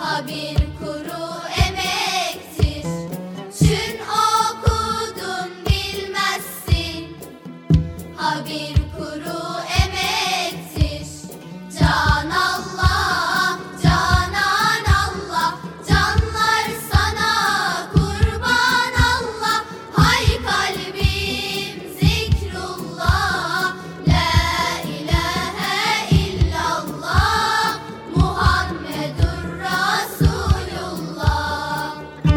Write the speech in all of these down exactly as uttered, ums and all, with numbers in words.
Ha bir kuru emektir, çün okudun bilmezsin. Ha bir kuru emektir, can Allah, canan Allah, canlar sana kurban Allah. Hay kalbim zikrullah, la ilahe illallah, Muhammedur Resulullah.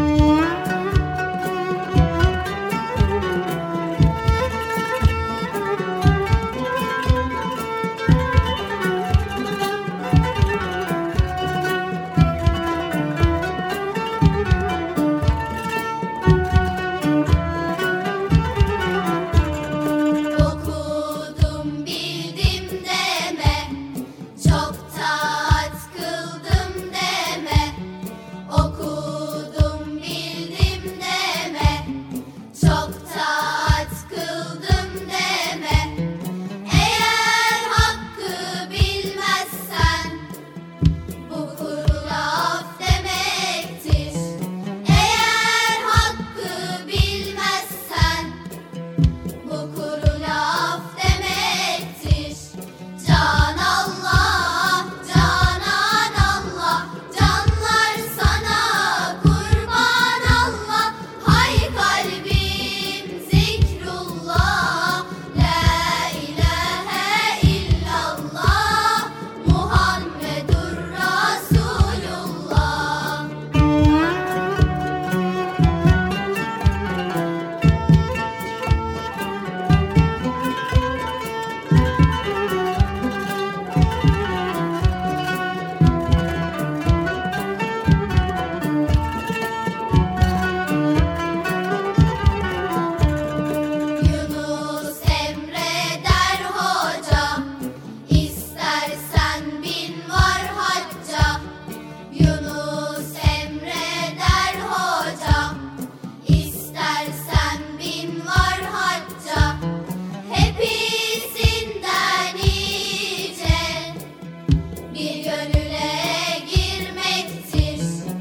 Okudum bildim deme, çok taat kıldım deme. Okudum bildim deme, çok taat kıldım deme. Eğer hakkı bilmezsen bu kuru laf demektir. Eğer hakkı bilmezsen bu kuru laf demektir. Can Allah, canan Allah, canlar sana kurban Allah. Hay kalbim zikrullah, la ilahe illallah, Muhammedur Resulullah. Yunus emreder hoca, istersen bin var hacca. Yunus emreder hoca, istersen bin var hacca. Hepsinden iyice bir gönüle girmektir.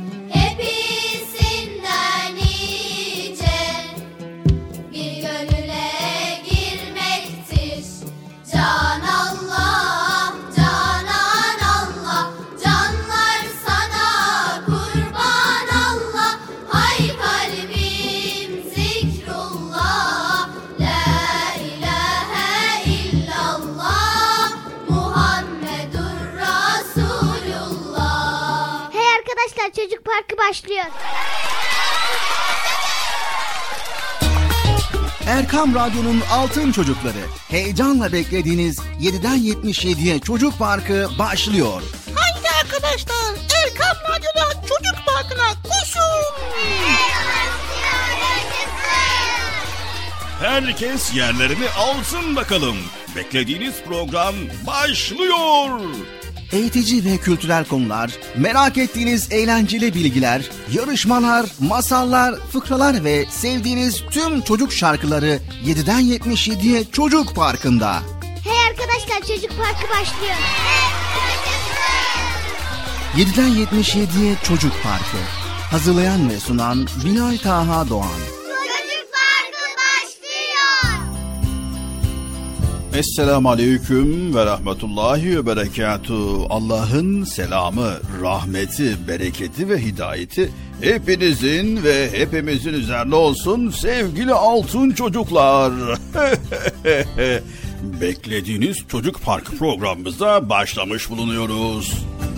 Hepsinden iyice bir gönüle girmektir. Can Allah, canan Allah, canlar sana kurban Allah. Hay kalbim zikrullah, la ilahe illallah, Muhammedur Resulullah. Hey arkadaşlar, Çocuk Parkı başlıyor. Erkam Radyo'nun Altın Çocukları. Heyecanla beklediğiniz yediden yetmiş yediye Çocuk Parkı başlıyor. Haydi arkadaşlar, Erkam Radyo'da Çocuk Parkı'na koşun. Herkes yerlerini alsın bakalım. Beklediğiniz program başlıyor. Eğitici ve kültürel konular, merak ettiğiniz eğlenceli bilgiler, yarışmalar, masallar, fıkralar ve sevdiğiniz tüm çocuk şarkıları yediden yetmiş yediye Çocuk Parkı'nda. Hey arkadaşlar, Çocuk Parkı başlıyor. yediden yetmiş yediye Çocuk Parkı. Hazırlayan ve sunan Binay Taha Doğan. Çocuk Parkı başlıyor. Esselamu Aleyküm ve Rahmetullahi ve Berekatuhu. Allah'ın selamı, rahmeti, bereketi ve hidayeti hepinizin ve hepimizin üzerine olsun sevgili altın çocuklar. Beklediğiniz Çocuk Parkı programımıza başlamış bulunuyoruz.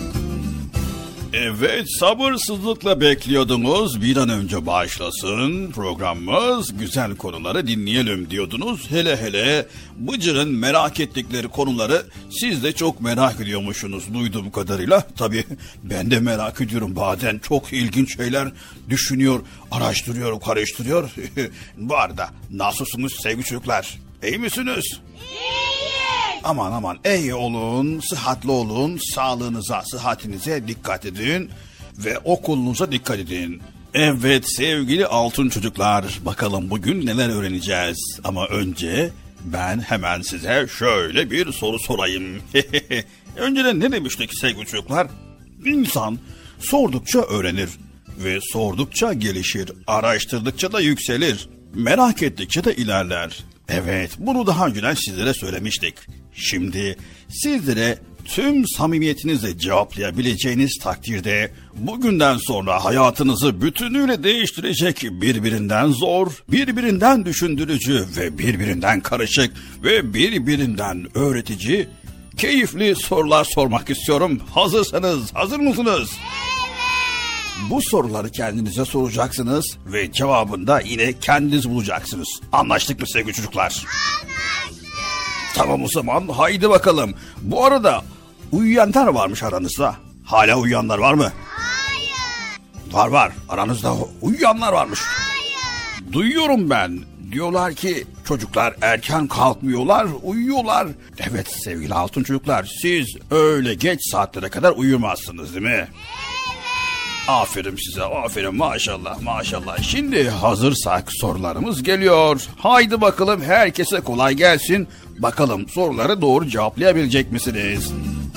Evet, sabırsızlıkla bekliyordunuz. Bir an önce başlasın programımız. Güzel konuları dinleyelim diyordunuz. Hele hele Bıcır'ın merak ettikleri konuları siz de çok merak ediyormuşsunuz duyduğum kadarıyla. Tabii ben de merak ediyorum. Bazen çok ilginç şeyler düşünüyor, araştırıyor, karıştırıyor. Bu arada nasılsınız sevgili çocuklar? İyi misiniz? Aman aman iyi olun, sıhhatli olun, sağlığınıza, sıhhatinize dikkat edin ve okulunuza dikkat edin. Evet sevgili altın çocuklar, bakalım bugün neler öğreneceğiz. Ama önce ben hemen size şöyle bir soru sorayım. Önceden ne demiştik sevgili çocuklar? İnsan Sordukça öğrenir ve sordukça gelişir, araştırdıkça da yükselir, merak ettikçe de ilerler. Evet, bunu daha önceden sizlere söylemiştik. Şimdi sizlere tüm samimiyetinizle cevaplayabileceğiniz takdirde bugünden sonra hayatınızı bütünüyle değiştirecek birbirinden zor, birbirinden düşündürücü ve birbirinden karışık ve birbirinden öğretici keyifli sorular sormak istiyorum. Hazırsanız, hazır mısınız? Bu soruları kendinize soracaksınız ve cevabını da yine kendiniz bulacaksınız. Anlaştık mı sevgili çocuklar? Anlaştık. Tamam o zaman haydi bakalım. Bu arada uyuyanlar varmış aranızda. Hala uyuyanlar var mı? Hayır. Var var, aranızda uyuyanlar varmış. Hayır. Duyuyorum ben. Diyorlar ki çocuklar erken kalkmıyorlar, uyuyorlar. Evet sevgili altın çocuklar, siz öyle geç saatlere kadar uyumazsınız değil mi? Evet. Aferin size, aferin, maşallah maşallah. Şimdi hazırsak sorularımız geliyor. Haydi bakalım, herkese kolay gelsin. Bakalım soruları doğru cevaplayabilecek misiniz?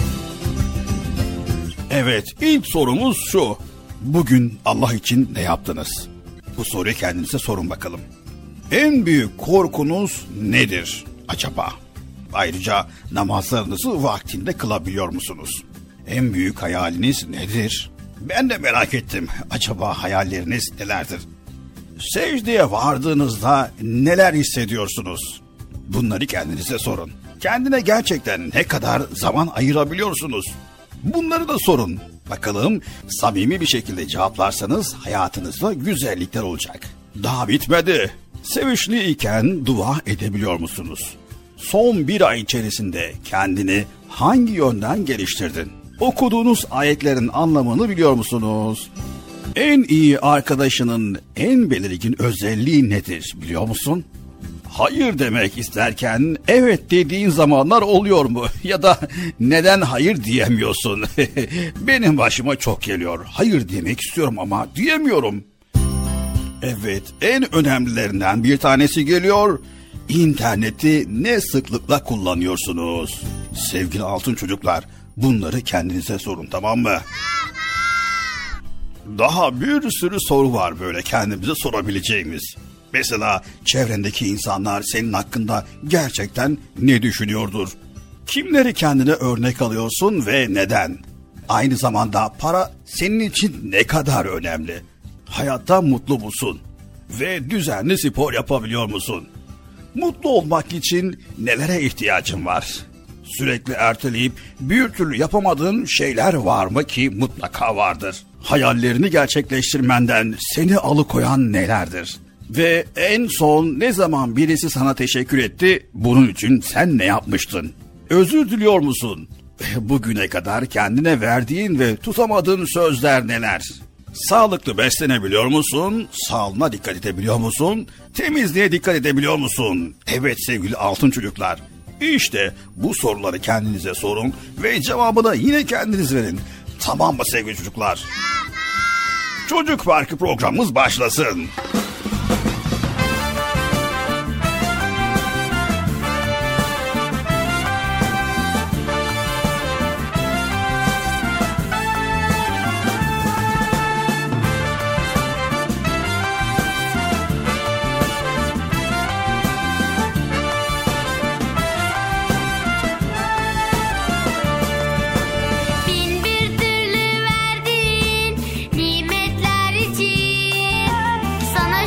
Evet, ilk sorumuz şu. Bugün Allah için ne yaptınız? Bu soruyu kendinize sorun bakalım. En büyük korkunuz nedir acaba? Ayrıca namazlarınızı vaktinde kılabiliyor musunuz? En büyük hayaliniz nedir? Ben de merak ettim. Acaba hayalleriniz nelerdir? Secdeye vardığınızda neler hissediyorsunuz? Bunları kendinize sorun. Kendine gerçekten ne kadar zaman ayırabiliyorsunuz? Bunları da sorun. Bakalım samimi bir şekilde cevaplarsanız hayatınızda güzellikler olacak. Daha bitmedi. Sevinçliyken dua edebiliyor musunuz? Son bir ay içerisinde kendini hangi yönden geliştirdin? Okuduğunuz ayetlerin anlamını biliyor musunuz? En iyi arkadaşının en belirgin özelliği nedir biliyor musun? Hayır demek isterken evet dediğin zamanlar oluyor mu? Ya da neden hayır diyemiyorsun? Benim başıma çok geliyor. Hayır demek istiyorum ama diyemiyorum. Evet, en önemlilerinden bir tanesi geliyor. İnterneti ne sıklıkla kullanıyorsunuz? Sevgili altın çocuklar, bunları kendinize sorun, tamam mı? Daha bir sürü soru var böyle kendimize sorabileceğimiz. Mesela çevrendeki insanlar senin hakkında gerçekten ne düşünüyordur? Kimleri kendine örnek alıyorsun ve neden? Aynı zamanda para senin için ne kadar önemli? Hayatta mutlu musun? Ve düzenli spor yapabiliyor musun? Mutlu olmak için nelere ihtiyacın var? Sürekli erteleyip bir türlü yapamadığın şeyler var mı ki mutlaka vardır? Hayallerini gerçekleştirmenden seni alıkoyan nelerdir? Ve en son ne zaman birisi sana teşekkür etti, bunun için sen ne yapmıştın? Özür diliyor musun? Bugüne kadar kendine verdiğin ve tutamadığın sözler neler? Sağlıklı beslenebiliyor musun? Sağlığına dikkat edebiliyor musun? Temizliğe dikkat edebiliyor musun? Evet sevgili altın çocuklar. İşte bu soruları kendinize sorun ve cevabını yine kendiniz verin. Tamam mı sevgili çocuklar? Tamam. Çocuk Parkı programımız başlasın. Bin bir türlü verdiğin nimetler için sana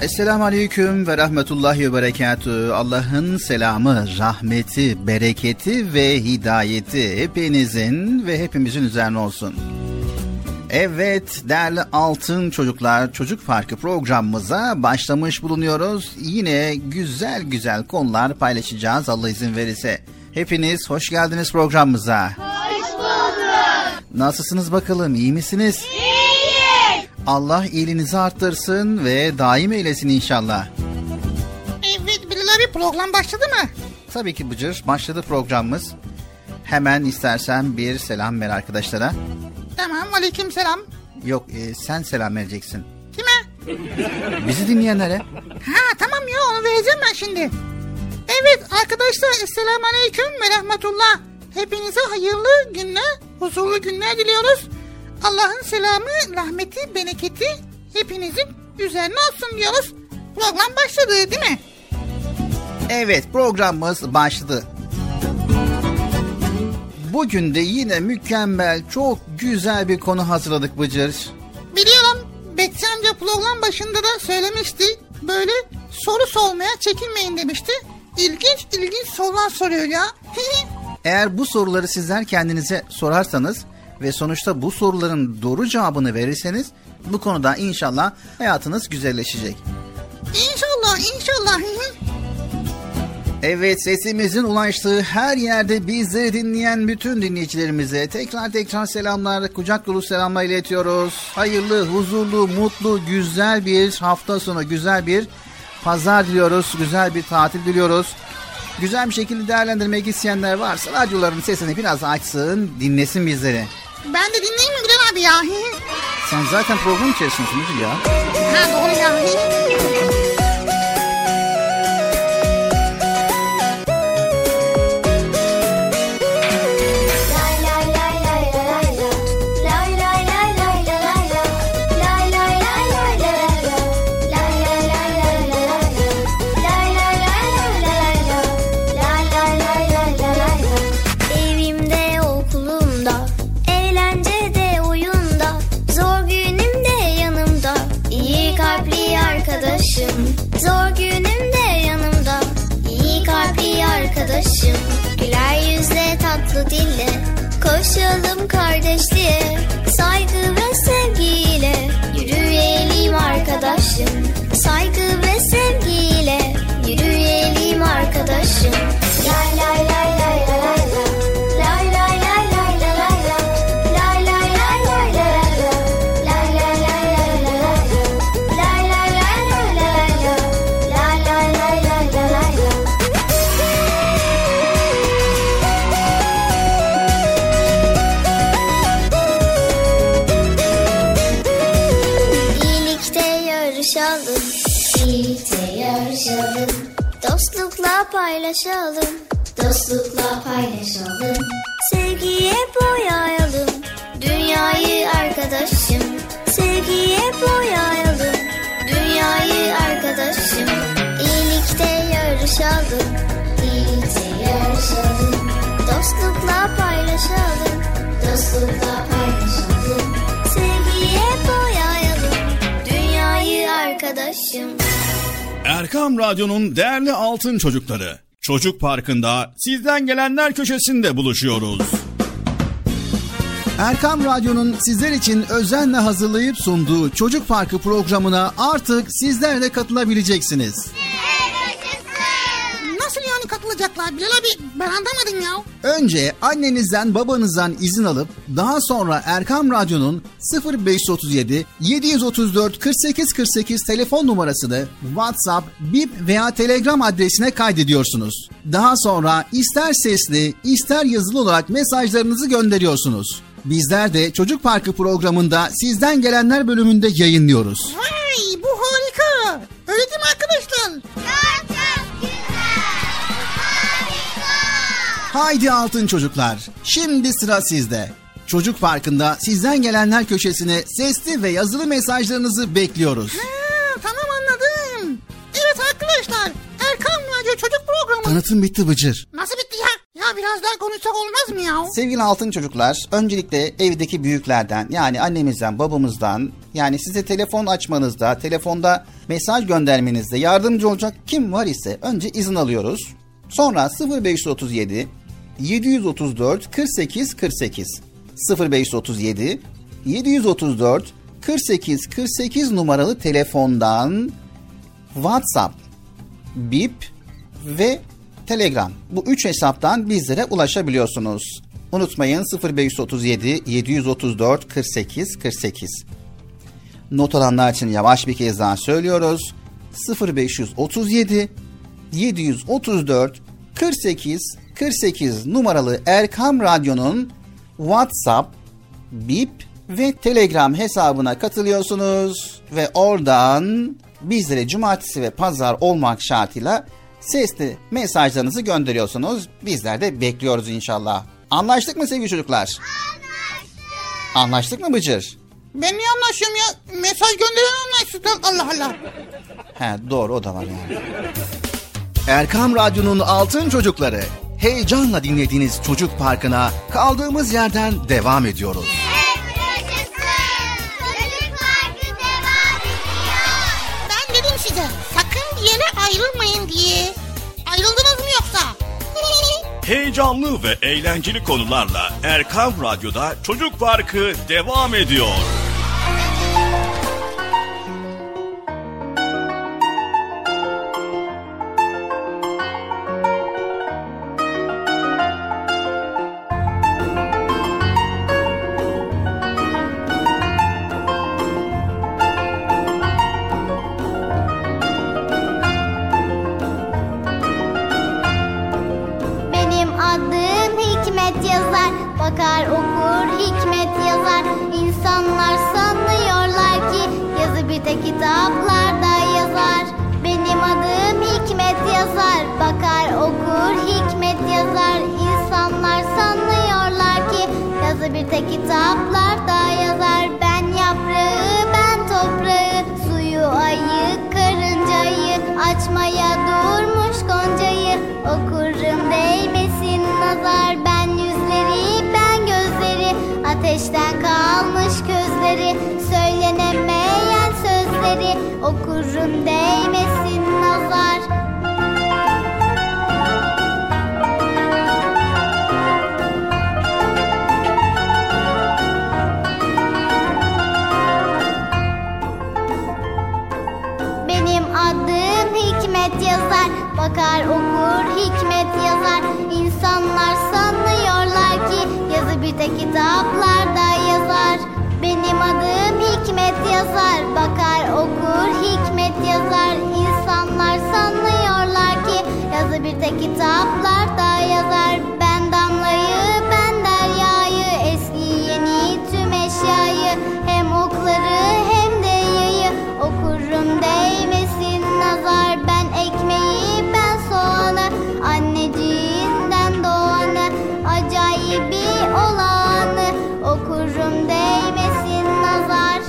Esselamu Aleyküm ve Rahmetullahi ve Berekatühü. Allah'ın selamı, rahmeti, bereketi ve hidayeti hepinizin ve hepimizin üzerine olsun. Evet değerli altın çocuklar, Çocuk Parkı programımıza başlamış bulunuyoruz. Yine güzel güzel konular paylaşacağız Allah izin verirse. Hepiniz hoş geldiniz programımıza. Hoş bulduk. Nasılsınız bakalım, iyi misiniz? İyiyiz. Allah iyiliğinizi arttırsın ve daim eylesin inşallah. Evet Bilal abi, program başladı mı? Tabii ki Bıcır, başladı programımız. Hemen istersen bir selam ver arkadaşlara. Tamam, aleyküm selam. Yok e, sen selam vereceksin. Kime? Bizi dinleyenlere. Ha tamam ya, onu vereceğim ben şimdi. Evet arkadaşlar, esselamu aleyküm ve rahmetullah. Hepinize hayırlı günler, huzurlu günler diliyoruz. Allah'ın selamı, rahmeti, bereketi hepinizin üzerine olsun diyoruz. Program başladı değil mi? Evet, programımız başladı. Bugün de yine mükemmel, çok güzel bir konu hazırladık Bıcır. Biliyorum, Bekçi amca program başında da söylemişti. Böyle soru sormaya çekinmeyin demişti. İlginç ilginç sorular soruyor ya. Eğer bu soruları sizler kendinize sorarsanız ve sonuçta bu soruların doğru cevabını verirseniz bu konuda inşallah hayatınız güzelleşecek. İnşallah, inşallah. Evet, sesimizin ulaştığı her yerde bizleri dinleyen bütün dinleyicilerimize tekrar tekrar selamlar, kucak dolu selamlar iletiyoruz. Hayırlı, huzurlu, mutlu, güzel bir hafta sonu, güzel bir pazar diliyoruz, güzel bir tatil diliyoruz. Güzel bir şekilde değerlendirmek isteyenler varsa radyoların sesini biraz açsın, dinlesin bizleri. Ben de dinleyeyim mi Bilal abi ya? Sen zaten program içerisindesin Müdür ya. Ha doğru ya. Zor günümde yanımda iyi kalpli arkadaşım. Güler yüzle tatlı dille koşalım kardeşliğe. Saygı ve sevgiyle yürüyelim arkadaşım. Saygı ve sevgiyle yürüyelim arkadaşım. Lay lay lay lay lay lay. Lay lay lay lay lay lay. Lay lay lay lay lay lay. Lay lay lay lay lay lay. Lay lay lay lay lay lay. Lay lay lay lay lay lay. İyilikte yarışalım, iyilikte yarışalım. Dostlukla paylaşalım, dostlukla paylaşalım. Sevgiye boyayalım dünyayı arkadaşım. Sevgiye boyayalım dünyayı arkadaşım. İyilikte yarışalım, iyilikte yarışalım. Dostlukla paylaşalım, dostlukla paylaşalım. Sevgiye boyayalım dünyayı arkadaşım. Erkam Radyo'nun değerli altın çocukları, Çocuk Parkı'nda sizden gelenler köşesinde buluşuyoruz. Erkam Radyo'nun sizler için özenle hazırlayıp sunduğu Çocuk Parkı programına artık sizler de katılabileceksiniz. Nasıl yani katılacaklar Bilal abi? Ben anlamadım ya. Önce annenizden babanızdan izin alıp daha sonra Erkam Radyo'nun sıfır beş otuz yedi yedi otuz dört kırk sekiz kırk sekiz telefon numarasını WhatsApp, Bip veya Telegram adresine kaydediyorsunuz. Daha sonra ister sesli ister yazılı olarak mesajlarınızı gönderiyorsunuz. Bizler de Çocuk Parkı programında sizden gelenler bölümünde yayınlıyoruz. Vay, bu harika. Öyle değil mi arkadaşlar? Çok çok güzel. Harika. Haydi altın çocuklar, şimdi sıra sizde. Çocuk Parkı'nda sizden gelenler köşesine sesli ve yazılı mesajlarınızı bekliyoruz. Ha, tamam anladım. Evet arkadaşlar, Erkam Radyo Çocuk Programı. Tanıtım bitti Bıcır. Nasıl bitti ya? Ya bir biraz daha konuşsak olmaz mı ya? Sevgili altın çocuklar, öncelikle evdeki büyüklerden, yani annemizden, babamızdan, yani size telefon açmanızda, telefonda mesaj göndermenizde yardımcı olacak kim var ise önce izin alıyoruz. Sonra sıfır beş otuz yedi yedi otuz dört kırk sekiz kırk sekiz sıfır beş otuz yedi yedi otuz dört kırk sekiz kırk sekiz numaralı telefondan WhatsApp, Bip ve Telegram, bu üç hesaptan bizlere ulaşabiliyorsunuz. Unutmayın, sıfır beş otuz yedi yedi otuz dört kırk sekiz kırk sekiz. Not alanlar için yavaş bir kez daha söylüyoruz. sıfır beş otuz yedi yedi otuz dört kırk sekiz kırk sekiz numaralı Erkam Radyo'nun WhatsApp, Bip ve Telegram hesabına katılıyorsunuz ve oradan bizlere cumartesi ve pazar olmak şartıyla sesli mesajlarınızı gönderiyorsunuz. Bizler de bekliyoruz inşallah. Anlaştık mı sevgili çocuklar? Anlaştık. Anlaştık mı Bıcır? Ben niye anlaşıyorum ya? Mesaj gönderen anlaştık. Allah Allah. He, doğru, o da var yani. Erkam Radyo'nun Altın Çocukları, heyecanla dinlediğiniz Çocuk Parkı'na kaldığımız yerden devam ediyoruz. Hep yaşasın. Çocuk Parkı devam ediyor. Ben dedim size sakın bir yere ayrılmayın diye. Ayrıldınız mı yoksa? Heyecanlı ve eğlenceli konularla Erkam Radyo'da Çocuk Parkı devam ediyor. Bakar okur hikmet yazar. İnsanlar sanıyorlar ki yazı bir tek kitaplarda yazar. Benim adım Hikmet yazar. Bakar okur hikmet yazar. İnsanlar sanıyorlar ki yazı bir tek kitaplarda yazar. Ben yaprağı, ben toprağı, suyu, ayı, karıncayı, açmaya durmuş goncayı okurum değmesin nazar. Ben yüzleri, ben gözleri, ateşten kalmış gözleri, söylenemeyen sözleri okurum değmesin nazar. Benim adım Hikmet yazar. Bakar okur hikmet yazar. İnsanlar sanıyorlar ki yazı bir tek kitaplarda yazar. Benim adım Hikmet yazar. Bakar okur hikmet yazar. İnsanlar sanıyorlar ki yazı bir tek kitaplarda yazar. Ben damlayı, ben deryayı, eski yeni tüm eşyayı, hem okları hem de yayı okurum değmesin nazar. Ben ekmeği, ben soğanı, anneciğinden doğanı, acayibi olanı okurum değmesin nazar.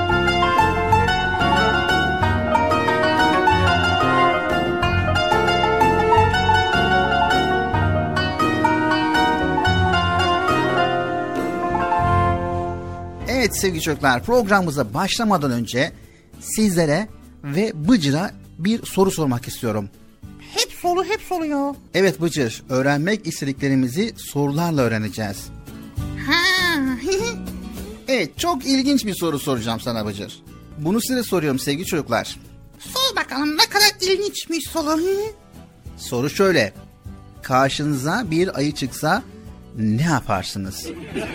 Evet sevgili çocuklar, programımıza başlamadan önce sizlere ve Bıcır'a bir soru sormak istiyorum. Hep soru hep soru ya. Evet Bıcır, öğrenmek istediklerimizi sorularla öğreneceğiz. Ha. Evet, çok ilginç bir soru soracağım sana Bıcır. Bunu size soruyorum sevgili çocuklar. Sor bakalım, ne kadar ilginçmiş soru. Soru şöyle: karşınıza bir ayı çıksa ne yaparsınız?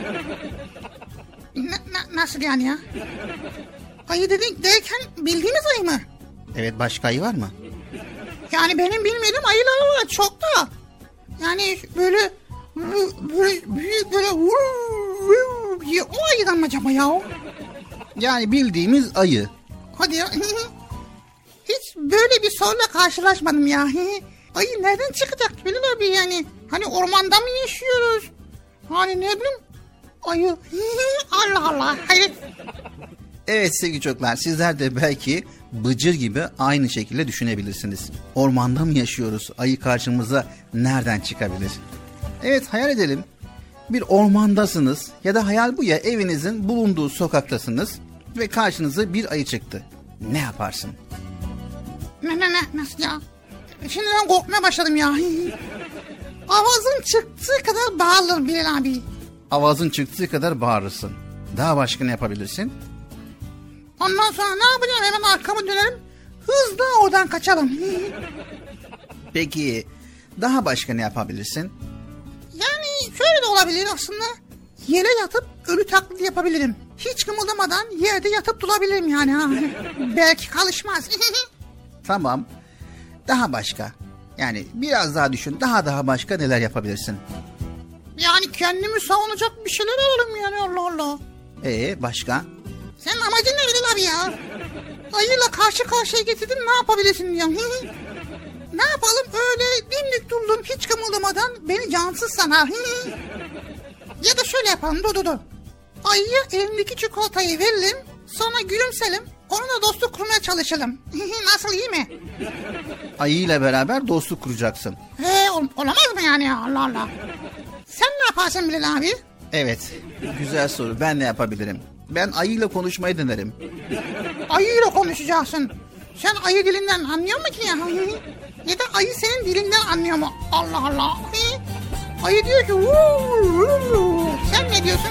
Na, na, nasıl yani ya? Ayı dedik derken bildiğimiz ayı mı? Evet, başka ayı var mı? Yani benim bilmediğim ayılar var çok da. Yani böyle böyle büyük böyle o ayıdan mı acaba ya? Yani bildiğimiz ayı. Hadi ya. Hiç böyle bir soruyla karşılaşmadım ya. Ayı nereden çıkacak Bilal abi yani? Hani ormanda mı yaşıyoruz? Hani ne bileyim? Ayı. Allah Allah. Hayır. Evet sevgili çocuklar, sizler de belki Bıcır gibi aynı şekilde düşünebilirsiniz. Ormanda mı yaşıyoruz? Ayı karşımıza nereden çıkabilir? Evet, hayal edelim. Bir ormandasınız ya da hayal bu ya, evinizin bulunduğu sokaktasınız ve karşınıza bir ayı çıktı. Ne yaparsın? Ne ne ne nasıl ya? Şimdiden korkmaya başladım ya. Avazın çıktığı kadar bağırırım Bilal abi. Avazın çıktığı kadar bağırırsın. Daha başka ne yapabilirsin? Ondan sonra ne yapacağım? Hemen arkamı dönerim. Hızla oradan kaçalım. Peki daha başka ne yapabilirsin? Yani şöyle de olabilir aslında. Yere yatıp ölü taklidi yapabilirim. Hiç kımıldamadan yerde yatıp durabilirim yani. Ha. Belki kalışmaz. Tamam. Daha başka. Yani biraz daha düşün. Daha daha başka neler yapabilirsin? Yani kendimi savunacak bir şeyler alırım yani, Allah Allah. Ee başka? Senin amacın ne Bilal abi ya? Ayıyla karşı karşıya getirdin, ne yapabilirsin diyorum. Ne yapalım, öyle dimdik durdum hiç kımıldamadan, beni cansız sanar. Ya da şöyle yapalım, dur dur dur. Ayıya elindeki çikolatayı verelim, sonra gülümselim, onunla dostluk kurmaya çalışalım. Nasıl, iyi mi? Ayıyla beraber dostluk kuracaksın. He, ol- olamaz mı yani ya, Allah Allah. Sen ne yaparsın Bilal abi? Evet, güzel soru. Ben ne yapabilirim? Ben ayıyla konuşmayı denerim. Ayıyla konuşacaksın. Sen ayı dilinden anlıyor musun ki ya? Ya da ayı senin dilinden anlıyor mu? Allah Allah. Ayı diyor ki "Vuu, vuu." Sen ne diyorsun?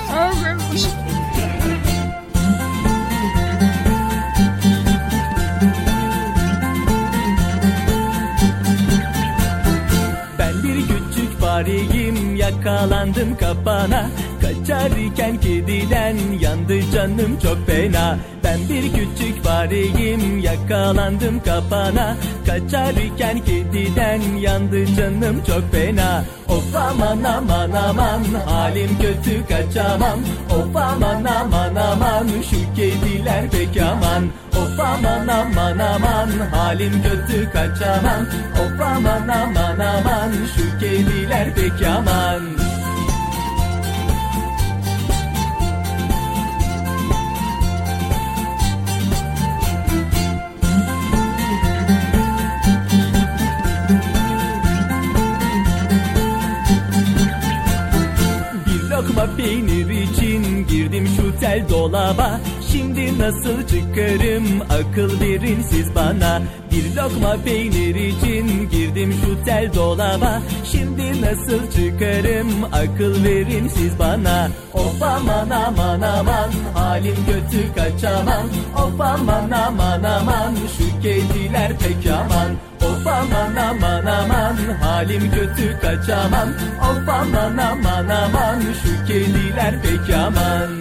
Ben bir küçük fareyim, yakalandım kapana. Kaçarken kediden yandı canım çok fena. Ben bir küçük fareyim, yakalandım kapana. Kaçarken kediden yandı canım çok fena. Of aman aman aman, halim kötü kaçamam. Of aman aman aman, şu kediler pek aman. Of aman aman aman, halim kötü kaçamam. Of aman aman aman, şu kediler pek aman. Lokma peynir için girdim şu tel dolaba. Şimdi nasıl çıkarım, akıl verin siz bana. Bir lokma peynir için girdim şu tel dolaba. Şimdi nasıl çıkarım, akıl verin siz bana. Of aman aman aman, halim kötü kaçamam. Of aman aman aman, şu kediler pek aman. Of aman aman aman, halim kötü kaçamam. Of aman aman aman, şu kediler pek aman.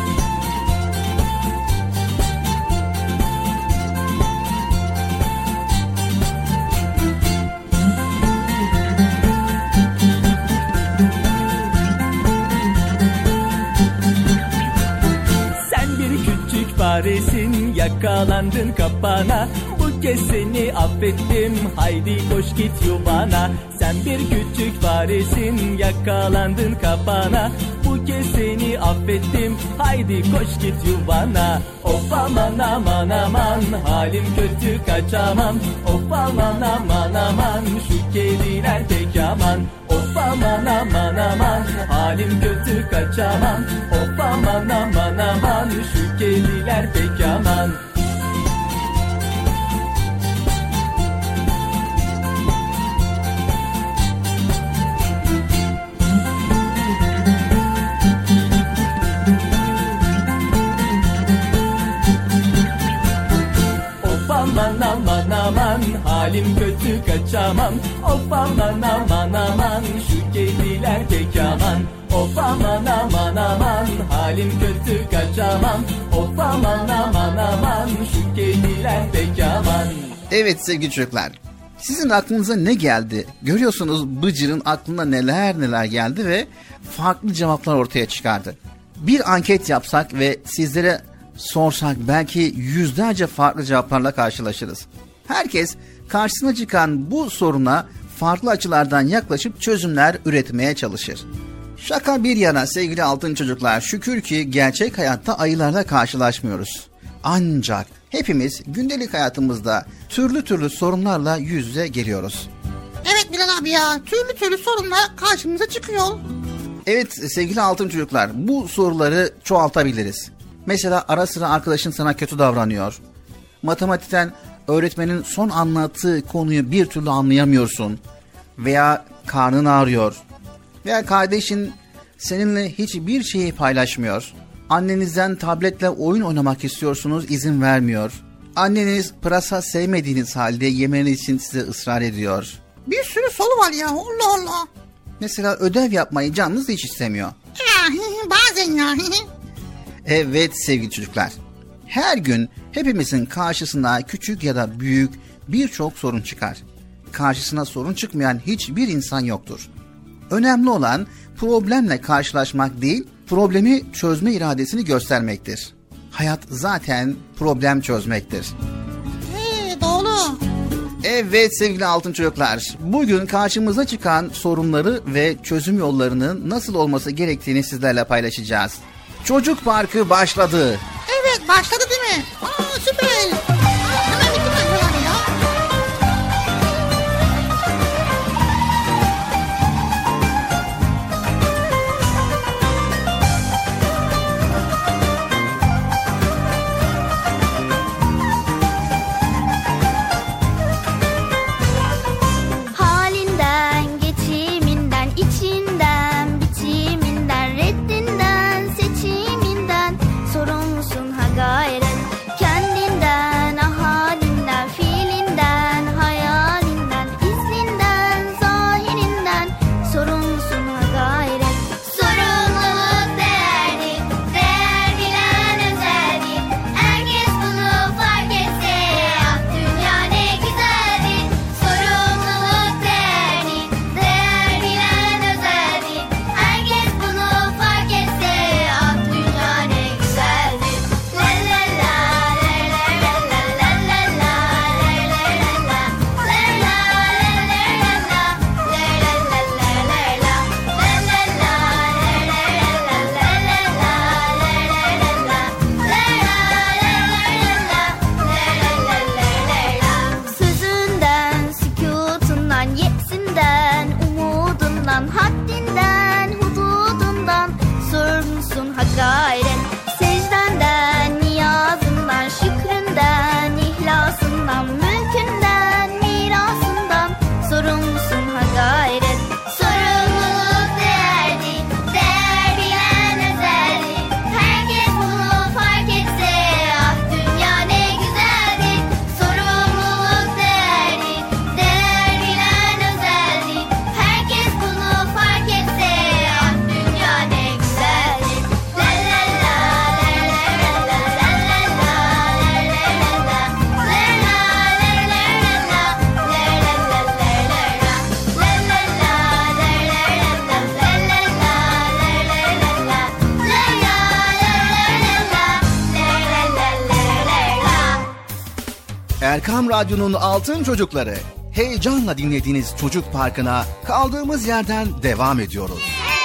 Sen bir küçük faresin, yakalandın kapana. Bu kez seni affettim, haydi koş git yuvana. Sen bir küçük faresin, yakalandın kapana. Bu kez seni affettim, haydi koş git yuvana. Of aman aman aman, halim kötü kaçamam. Of aman aman aman, şu kediler pek aman. Of aman aman aman, halim kötü kaçamam. Of aman aman aman, şu kediler pek aman. Aman aman aman, halim kötü kaçamam. Of aman aman aman, şu kediler pek aman. Of aman aman aman, halim kötü kaçamam. Of aman aman aman, şu kediler pek aman. Evet sevgili çocuklar, sizin aklınıza ne geldi? Görüyorsunuz Bıcır'ın aklına neler neler geldi ve farklı cevaplar ortaya çıkardı. Bir anket yapsak ve sizlere sorsak belki yüzlerce farklı cevaplarla karşılaşırız. Herkes karşısına çıkan bu soruna farklı açılardan yaklaşıp çözümler üretmeye çalışır. Şaka bir yana sevgili altın çocuklar, şükür ki gerçek hayatta ayılarla karşılaşmıyoruz. Ancak hepimiz gündelik hayatımızda türlü türlü sorunlarla yüz yüze geliyoruz. Evet Bilal abi ya. Türlü türlü sorunlar karşımıza çıkıyor. Evet sevgili altın çocuklar, bu soruları çoğaltabiliriz. Mesela ara sıra arkadaşın sana kötü davranıyor. Matematikten öğretmenin son anlattığı konuyu bir türlü anlayamıyorsun. Veya karnın ağrıyor. Veya kardeşin seninle hiçbir şeyi paylaşmıyor. Annenizden tabletle oyun oynamak istiyorsunuz, izin vermiyor. Anneniz pırasa sevmediğiniz halde yemeniz için size ısrar ediyor. Bir sürü soru var ya, Allah Allah. Mesela ödev yapmayı canınız hiç istemiyor. Ya, bazen ya. Evet sevgili çocuklar. Her gün hepimizin karşısına küçük ya da büyük birçok sorun çıkar. Karşısına sorun çıkmayan hiçbir insan yoktur. Önemli olan problemle karşılaşmak değil, problemi çözme iradesini göstermektir. Hayat zaten problem çözmektir. He, doğru. Evet sevgili altın çocuklar, bugün karşımıza çıkan sorunları ve çözüm yollarının nasıl olması gerektiğini sizlerle paylaşacağız. Çocuk Parkı başladı. Evet, başladı değil mi? Aa, süper. Hemen bitirmek falan ya. Halinden, geçiminden, içinden, biçiminden, reddinden, seçiminden sorumlusun ha gayret. Kendinden, ahalinden, fiilinden, hayalinden, izninden, zahirinden sorumlusun ha gayret. Sorumluluk değerli, değer bilen özeldi. Herkes bunu fark etse, ah dünya ne güzeldi. Sorumluluk değerli, değer bilen özeldi. Herkes bunu fark etse, ah dünya ne güzeldi. La la la, la la la la la la, la la la la, la la Sözünden, sükutundan, yesinden, umudundan, haddinden, hududundan sorumlusun ha gayret. Secdenden, niyazından, şükründen, ihlasından, mülkünden, mirasından sorumlusun ha gayret. Sorumluluk değerli, değer bilen özeldi. Herkes bunu fark etse, ah dünya ne güzeldi. Sorumluluk değerli, değer bilen özeldi. Herkes bunu fark etse, ah dünya ne güzeldi. La la la, la la la la la la, la la la la, la la la la la, la la la la la, la la Erkam Radyo'nun altın çocukları, heyecanla dinlediğiniz Çocuk Parkı'na kaldığımız yerden devam ediyoruz.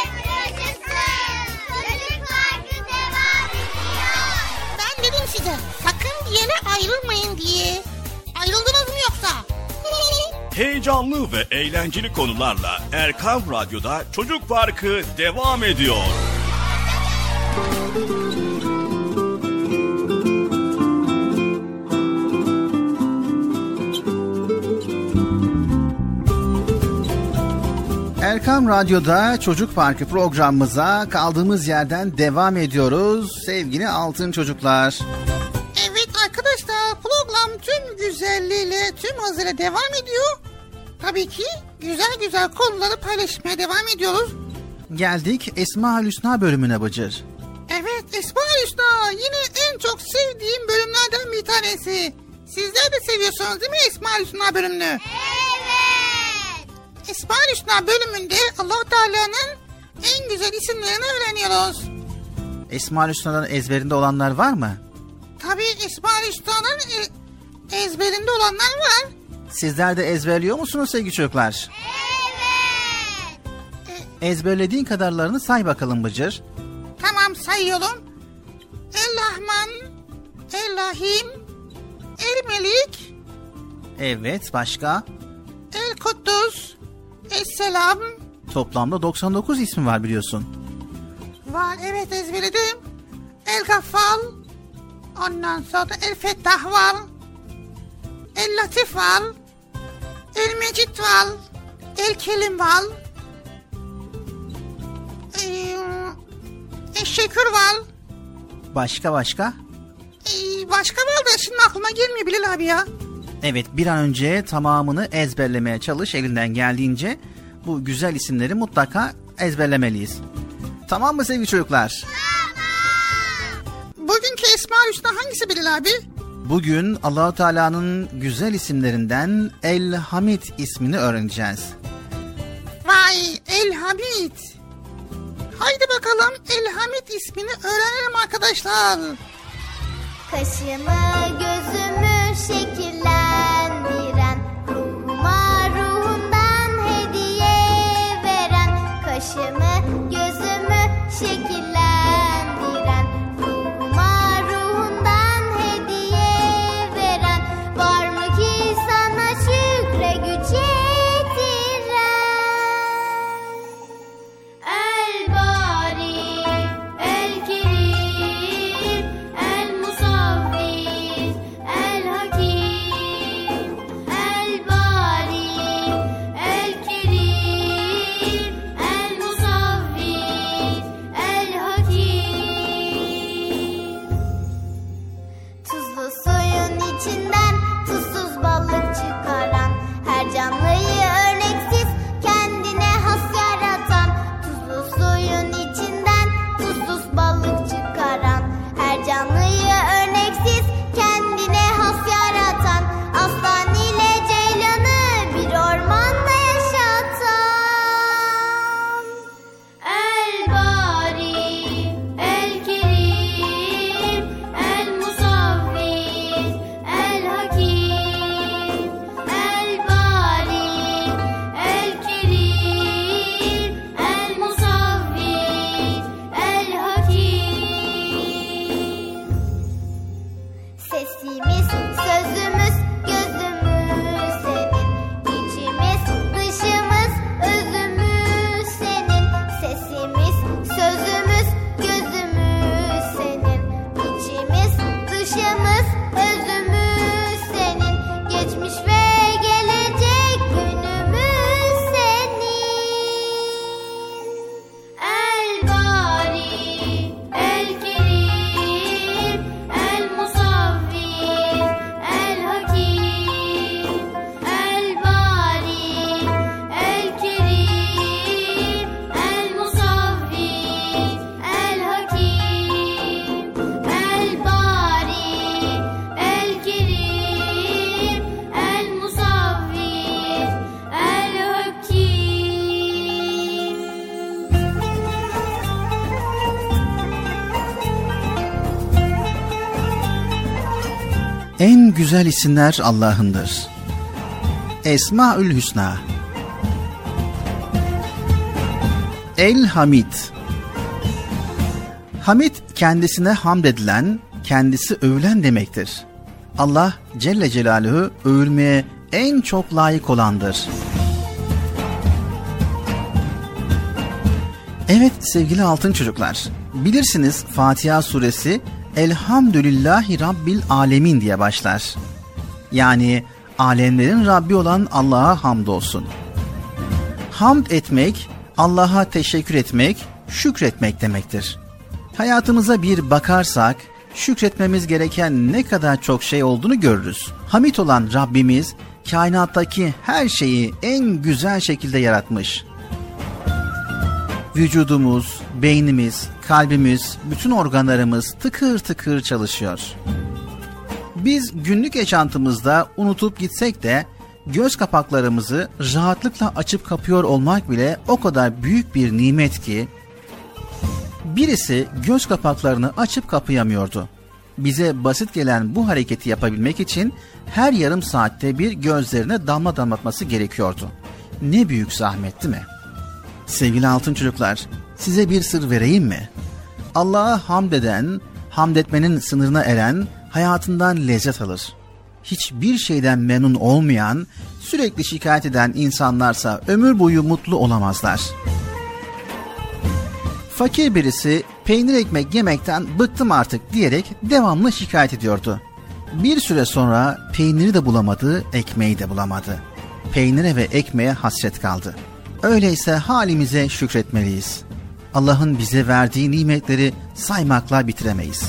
Ben dedim size, sakın bir yere ayrılmayın diye. Ayrıldınız mı yoksa? Heyecanlı ve eğlenceli konularla Erkam Radyo'da Çocuk Parkı devam ediyor. Erkam Radyo'da Çocuk Parkı programımıza kaldığımız yerden devam ediyoruz sevgili altın çocuklar. Evet arkadaşlar, program tüm güzelliğiyle, tüm hızıyla devam ediyor. Tabii ki güzel güzel konuları paylaşmaya devam ediyoruz. Geldik Esma-ül Hüsna bölümüne Bıcır. Evet, Esma-ül Hüsna yine en çok sevdiğim bölümlerden bir tanesi. Sizler de seviyorsunuz değil mi Esma-ül Hüsna bölümünü? Evet. Esma-ül Hüsna bölümünde Allah-u Teala'nın en güzel isimlerini öğreniyoruz. Esma-ül Hüsna'dan ezberinde olanlar var mı? Tabii Esma-ül Hüsna'nın e, ezberinde olanlar var. Sizler de ezberliyor musunuz sevgili çocuklar? Evet. Ezberlediğin kadarlarını say bakalım Bıcır. Tamam, sayıyorum. El-Rahman, El-Rahim, El-Melik, Evet, başka? El-Kuddus, Esselam. Toplamda doksan dokuz ismi var biliyorsun. Var, evet, ezberledim. El Gaffal. Ondan sonra El Fettah var. El Latif var. El Mecid var. El Kelim var. Ee, El Şekür var. Başka başka? Ee, başka var da şimdi aklıma gelmiyor Bilal abi ya. Evet, bir an önce tamamını ezberlemeye çalış elinden geldiğince. Bu güzel isimleri mutlaka ezberlemeliyiz. Tamam mı sevgili çocuklar? Bugünkü Esma-ül Hüsna hangisi Bilal abi? Bugün Allah-u Teala'nın güzel isimlerinden El Hamid ismini öğreneceğiz. Vay, El Hamid. Haydi bakalım El Hamid ismini öğrenelim arkadaşlar. Kaşımı gözümü şekillendiren, ruhuma ruhundan hediye veren. Kaşımı gözümü şekillendiren, ruhuma ruhundan hediye veren. Var mı ki sana şükre güç yetiren? El Bari, El Kerim, El Musavvir, El Hakim. El Bari, El Kerim, El Musavvir, El Hakim. Tuzlu suyun içinden tuzsuz balık çıkaran, her canlıyı örneksiz kendine has yaratan. Tuzlu suyun içinden tuzsuz balık çıkaran, her canlıyı örneksiz kendine has yaratan. Aslan ile ceylanı bir ormanda yaşatan. El Bari, El Kerim, El Musavvir, El Hakim. El Bari, El Kerim, El Musavvir, El Hakim. Sesimiz, sözümüz, gözümüz senin. İçimiz, dışımız, özümüz senin. Sesimiz, sözümüz, gözümüz senin. İçimiz, dışımız, özümüz senin. Geçmiş ve gelecek günümüz senin. El Bari, El Kerim, El Musavvir, El Hakim. El Bari, El Kerim, El Musavvir, El Hakim. El Bari, El Kerim, El Musavvir, El Hakim. En güzel isimler Allah'ındır. Esma-ül Hüsna. El Hamid. Hamid kendisine hamd edilen, kendisi övülen demektir. Allah Celle Celaluhu övülmeye en çok layık olandır. Evet sevgili altın çocuklar, bilirsiniz Fatiha suresi Elhamdülillahi Rabbil Alemin diye başlar. Yani alemlerin Rabbi olan Allah'a hamdolsun. Hamd etmek, Allah'a teşekkür etmek, şükretmek demektir. Hayatımıza bir bakarsak, şükretmemiz gereken ne kadar çok şey olduğunu görürüz. Hamid olan Rabbimiz, kainattaki her şeyi en güzel şekilde yaratmış. Vücudumuz, beynimiz, kalbimiz, bütün organlarımız tıkır tıkır çalışıyor. Biz günlük yaşantımızda unutup gitsek de göz kapaklarımızı rahatlıkla açıp kapıyor olmak bile o kadar büyük bir nimet ki birisi göz kapaklarını açıp kapayamıyordu. Bize basit gelen bu hareketi yapabilmek için her yarım saatte bir gözlerine damla damlatması gerekiyordu. Ne büyük zahmet değil mi? Sevgili altın çocuklar, size bir sır vereyim mi? Allah'a hamd eden, hamd etmenin sınırına eren hayatından lezzet alır. Hiçbir şeyden memnun olmayan, sürekli şikayet eden insanlarsa ömür boyu mutlu olamazlar. Fakir birisi peynir ekmek yemekten bıktım artık diyerek devamlı şikayet ediyordu. Bir süre sonra peyniri de bulamadı, ekmeği de bulamadı. Peynire ve ekmeğe hasret kaldı. Öyleyse halimize şükretmeliyiz. Allah'ın bize verdiği nimetleri saymakla bitiremeyiz.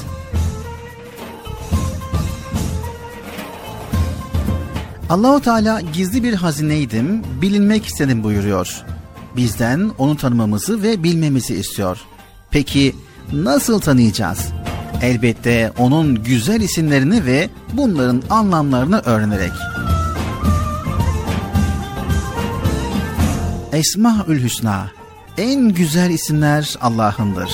Allah-u Teala gizli bir hazineydim, bilinmek istedim buyuruyor. Bizden onu tanımamızı ve bilmemizi istiyor. Peki nasıl tanıyacağız? Elbette onun güzel isimlerini ve bunların anlamlarını öğrenerek. Esmaül Hüsna, en güzel isimler Allah'ındır.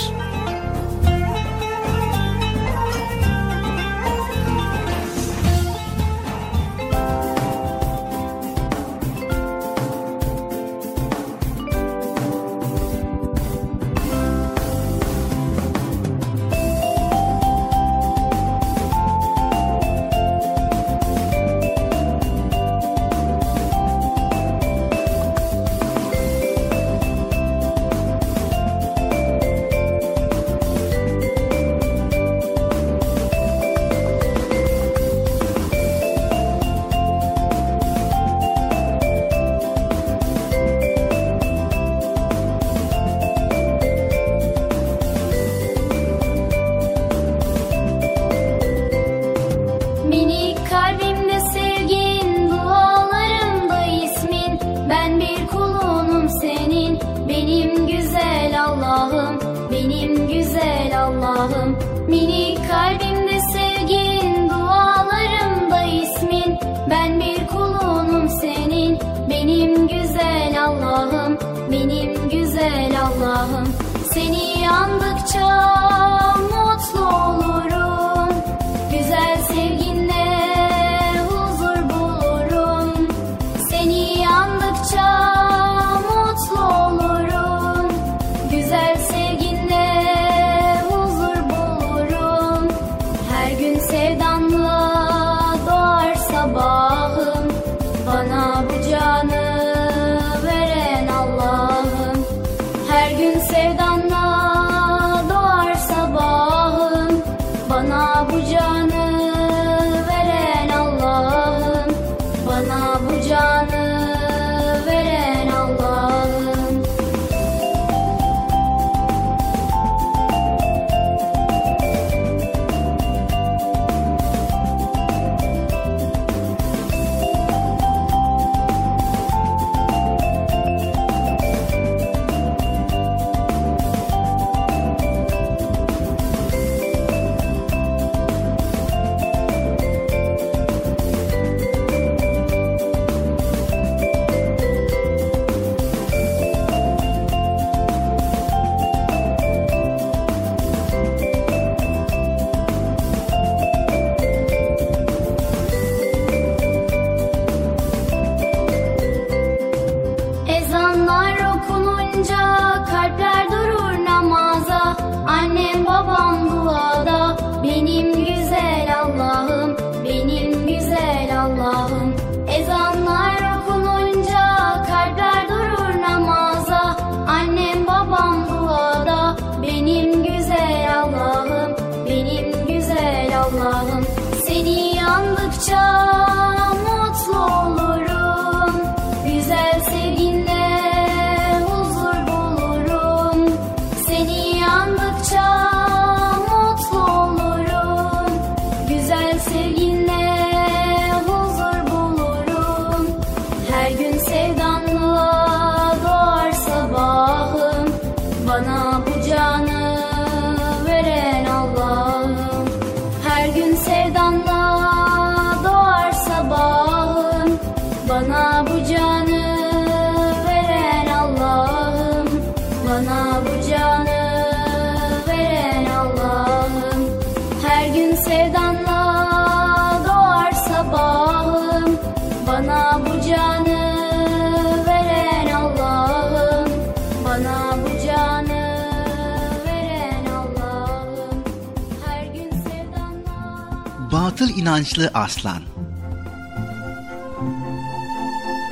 Batıl inançlı aslan.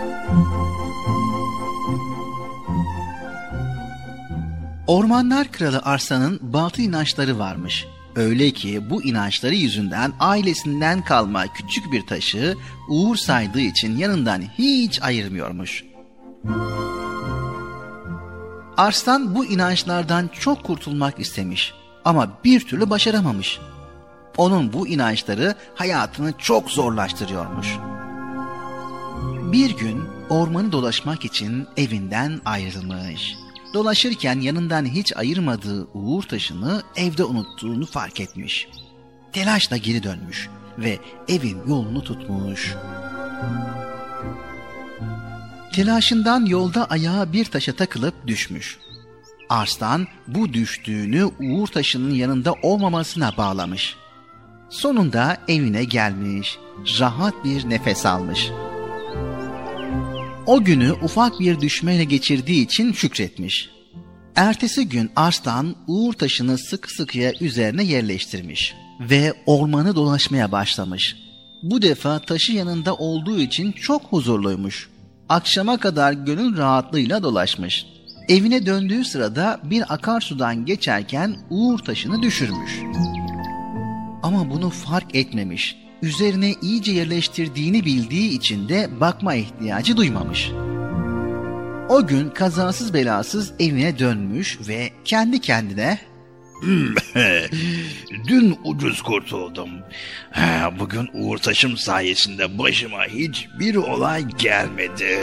Ormanlar Kralı Arslan'ın batıl inançları varmış. Öyle ki bu inançları yüzünden ailesinden kalma küçük bir taşı uğur saydığı için yanından hiç ayırmıyormuş. Arslan bu inançlardan çok kurtulmak istemiş ama bir türlü başaramamış. Onun bu inançları hayatını çok zorlaştırıyormuş. Bir gün ormanı dolaşmak için evinden ayrılmış. Dolaşırken yanından hiç ayırmadığı uğur taşını evde unuttuğunu fark etmiş. Telaşla geri dönmüş ve evin yolunu tutmuş. Telaşından yolda ayağı bir taşa takılıp düşmüş. Arslan bu düştüğünü uğur taşının yanında olmamasına bağlamış. Sonunda evine gelmiş, rahat bir nefes almış. O günü ufak bir düşmeyle geçirdiği için şükretmiş. Ertesi gün Arslan uğur taşını sıkı sıkıya üzerine yerleştirmiş ve ormanı dolaşmaya başlamış. Bu defa taşı yanında olduğu için çok huzurluymuş. Akşama kadar gönül rahatlığıyla dolaşmış. Evine döndüğü sırada bir akarsudan geçerken uğur taşını düşürmüş. Ama bunu fark etmemiş. Üzerine iyice yerleştirdiğini bildiği için de bakma ihtiyacı duymamış. O gün kazasız belasız evine dönmüş ve kendi kendine "Dün ucuz kurtuldum. Bugün uğur taşım sayesinde başıma hiçbir olay gelmedi."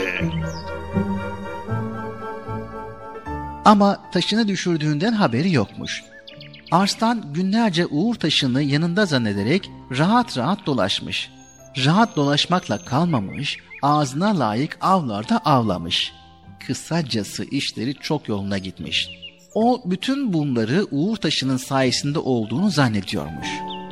Ama taşını düşürdüğünden haberi yokmuş. Arslan günlerce uğur taşını yanında zannederek rahat rahat dolaşmış. Rahat dolaşmakla kalmamış, ağzına layık avlarda avlamış. Kısacası işleri çok yoluna gitmiş. O bütün bunları uğur taşının sayesinde olduğunu zannediyormuş.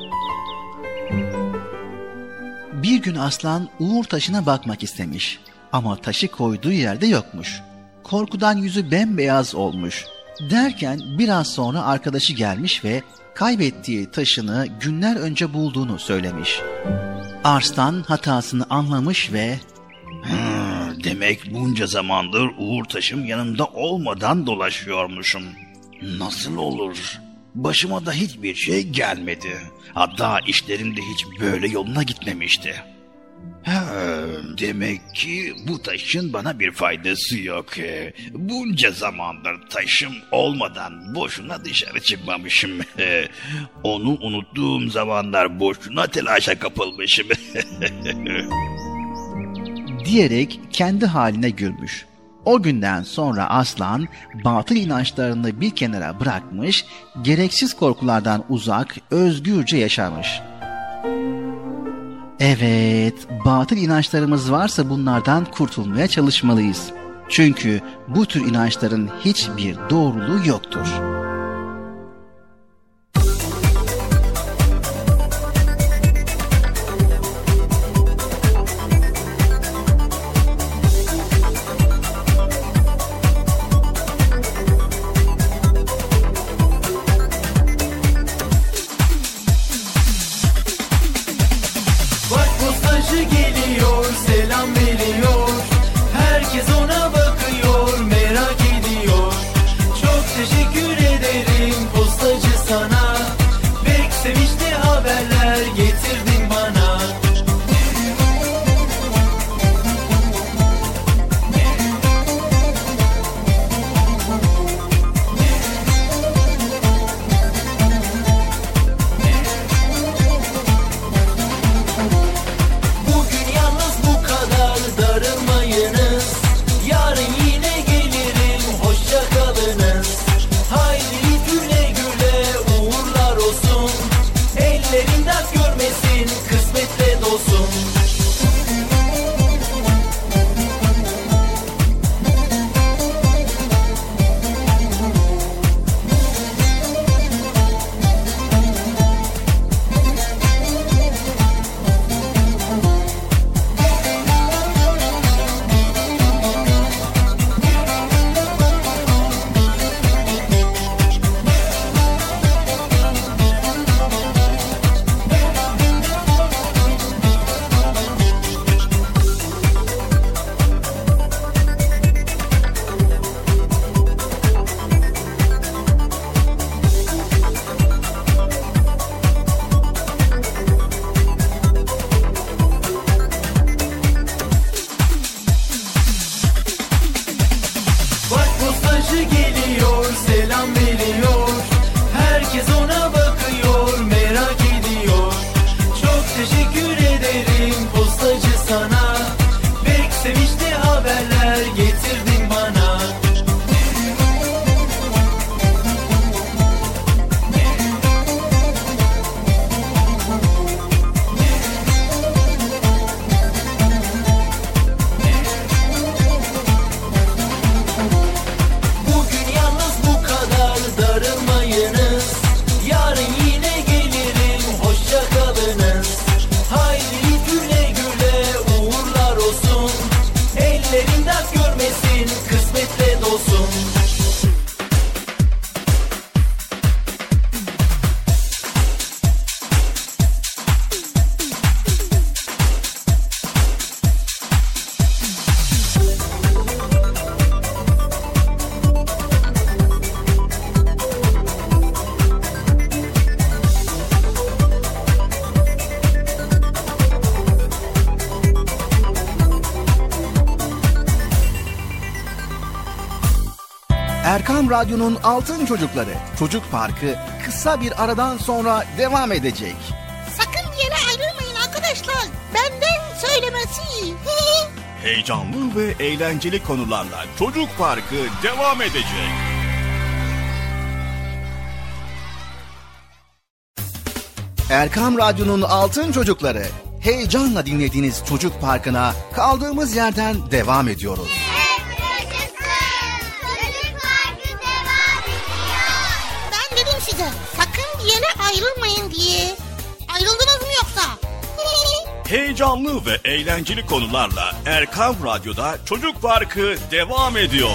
Bir gün Arslan uğur taşına bakmak istemiş ama taşı koyduğu yerde yokmuş. Korkudan yüzü bembeyaz olmuş. Derken biraz sonra arkadaşı gelmiş ve kaybettiği taşını günler önce bulduğunu söylemiş. Arslan hatasını anlamış ve Ha, demek bunca zamandır uğur taşım yanımda olmadan dolaşıyormuşum. Nasıl olur? Başıma da hiçbir şey gelmedi. Hatta işlerim de hiç böyle yoluna gitmemişti. Ha, demek ki bu taşın bana bir faydası yok. Bunca zamandır taşım olmadan boşuna dışarı çıkmamışım. Onu unuttuğum zamanlar boşuna telaşa kapılmışım. diyerek kendi haline gülmüş. O günden sonra Arslan batıl inançlarını bir kenara bırakmış, gereksiz korkulardan uzak, özgürce yaşamış. Evet, batıl inançlarımız varsa bunlardan kurtulmaya çalışmalıyız. Çünkü bu tür inançların hiçbir doğruluğu yoktur. Herkes ona bakıyor, merak ediyor. Çok teşekkür ederim. Erkam Radyo'nun Altın Çocukları Çocuk Parkı kısa bir aradan sonra devam edecek. Sakın bir yere ayrılmayın arkadaşlar. Benden söylemesi. Heyecanlı ve eğlenceli konularla Çocuk Parkı devam edecek. Erkam Radyo'nun Altın Çocukları, heyecanla dinlediğiniz Çocuk Parkı'na kaldığımız yerden devam ediyoruz. Ben dedim size sakın bir yere ayrılmayın diye. Ayrıldınız mı yoksa? Heyecanlı ve eğlenceli konularla Erkam Radyo'da Çocuk Parkı devam ediyor.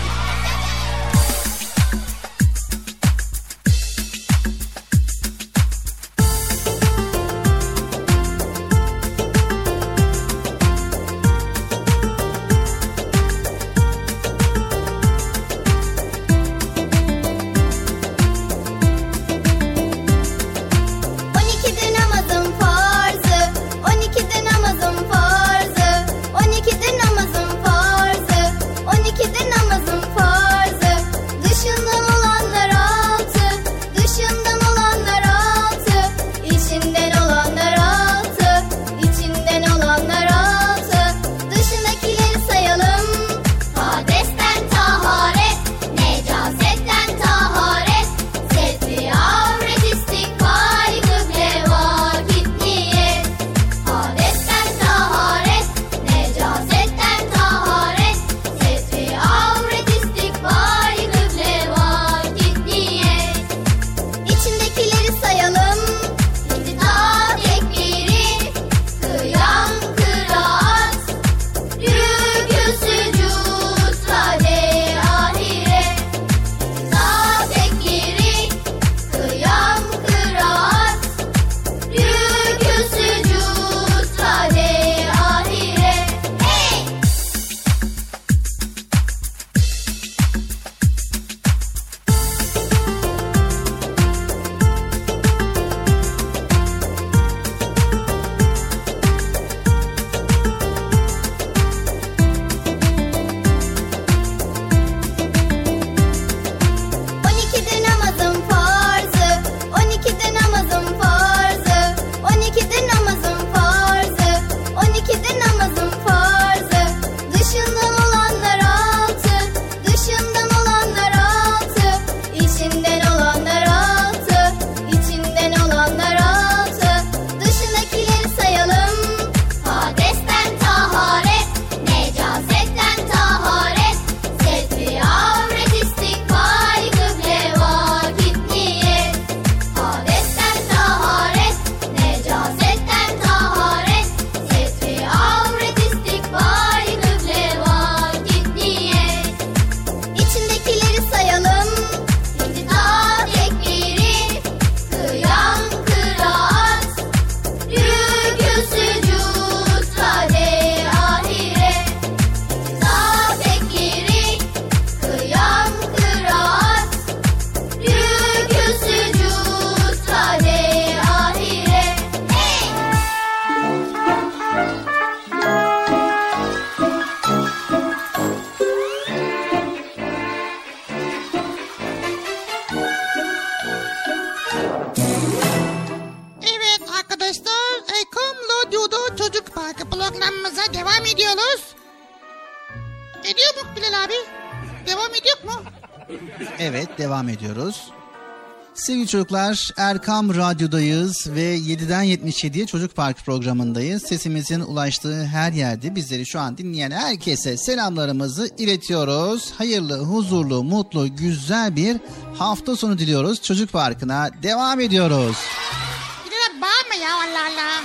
Evet, devam ediyoruz. Sevgili çocuklar, Erkam Radyo'dayız ve yediden yetmiş yediye Çocuk Parkı programındayız. Sesimizin ulaştığı her yerde bizleri şu an dinleyen herkese selamlarımızı iletiyoruz. Hayırlı, huzurlu, mutlu, güzel bir hafta sonu diliyoruz. Çocuk Parkı'na devam ediyoruz. Bilal abi bağırma ya, Allah Allah.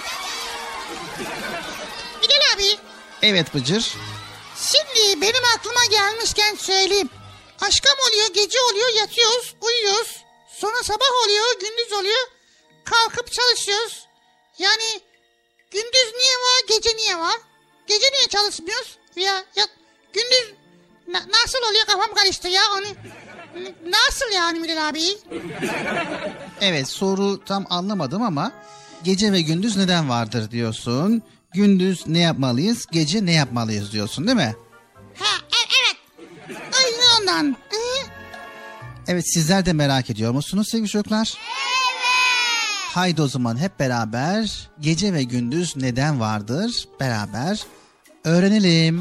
Bilal abi. Evet Bıcır. Şimdi benim aklıma gelmişken söyleyeyim. Akşam oluyor, gece oluyor, yatıyoruz, uyuyoruz. Sonra sabah oluyor, gündüz oluyor. Kalkıp çalışıyoruz. Yani gündüz niye var, gece niye var? Gece niye çalışmıyoruz? Ya, ya gündüz na, nasıl oluyor, kafam karıştı ya. Onu, nasıl yani Bilal abi? Evet, soru tam anlamadım ama gece ve gündüz neden vardır diyorsun. Gündüz ne yapmalıyız, gece ne yapmalıyız diyorsun değil mi? Ha, e- evet. Aynen ondan. Ee, Evet, sizler de merak ediyor musunuz sevgili çocuklar? Evet. Haydi o zaman hep beraber gece ve gündüz neden vardır? Beraber öğrenelim.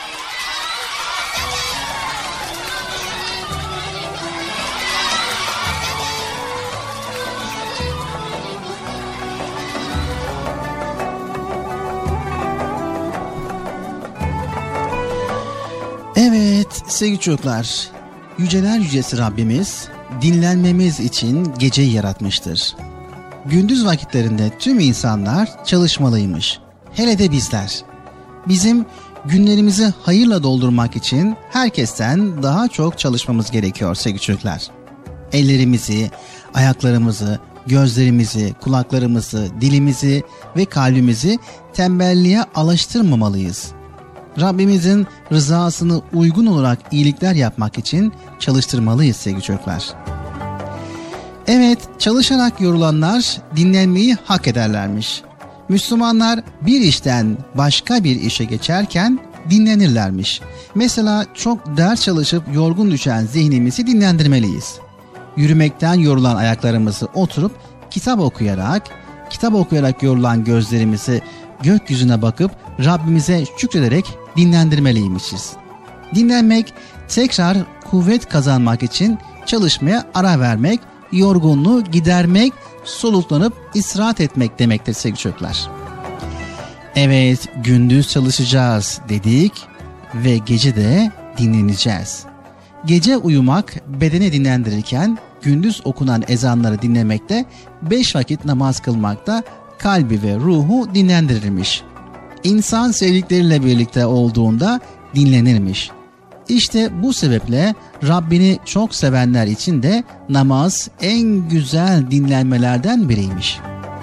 Evet sevgili çocuklar, yüceler yücesi Rabbimiz dinlenmemiz için geceyi yaratmıştır. Gündüz vakitlerinde tüm insanlar çalışmalıymış. Hele de bizler. Bizim günlerimizi hayırla doldurmak için herkesten daha çok çalışmamız gerekiyor sevgili çocuklar. Ellerimizi, ayaklarımızı, gözlerimizi, kulaklarımızı, dilimizi ve kalbimizi tembelliğe alıştırmamalıyız. Rabbimizin rızasını uygun olarak iyilikler yapmak için çalıştırmalıyız sevgili çocuklar. Evet, çalışarak yorulanlar dinlenmeyi hak ederlermiş. Müslümanlar bir işten başka bir işe geçerken dinlenirlermiş. Mesela çok ders çalışıp yorgun düşen zihnimizi dinlendirmeliyiz. Yürümekten yorulan ayaklarımızı oturup kitap okuyarak, kitap okuyarak yorulan gözlerimizi gökyüzüne bakıp Rabbimize şükrederek dinlendirmeliymişiz. Dinlenmek, tekrar kuvvet kazanmak için çalışmaya ara vermek, yorgunluğu gidermek, soluklanıp istirahat etmek demektir sevgili çocuklar. Evet, gündüz çalışacağız dedik ve gece de dinleneceğiz. Gece uyumak bedeni dinlendirirken gündüz okunan ezanları dinlemekte, beş vakit namaz kılmakta kalbi ve ruhu dinlendirirmiş. İnsan sevdikleriyle birlikte olduğunda dinlenirmiş. İşte bu sebeple Rabbini çok sevenler için de namaz en güzel dinlenmelerden biriymiş.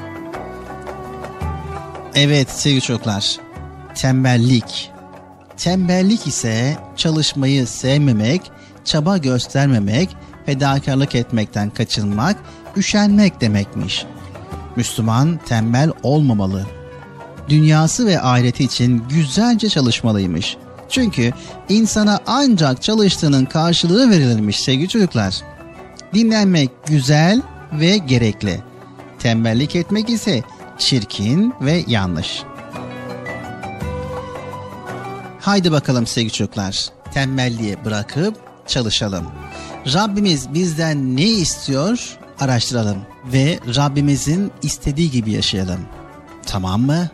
Evet sevgili çocuklar, tembellik. Tembellik ise çalışmayı sevmemek, çaba göstermemek, fedakarlık etmekten kaçınmak, üşenmek demekmiş. Müslüman tembel olmamalı. Dünyası ve ahireti için güzelce çalışmalıymış. Çünkü insana ancak çalıştığının karşılığı verilirmiş sevgili çocuklar. Dinlenmek güzel ve gerekli. Tembellik etmek ise çirkin ve yanlış. Haydi bakalım sevgili çocuklar, tembelliği bırakıp çalışalım. Rabbimiz bizden ne istiyor? Araştıralım ve Rabbimizin istediği gibi yaşayalım. Tamam mı?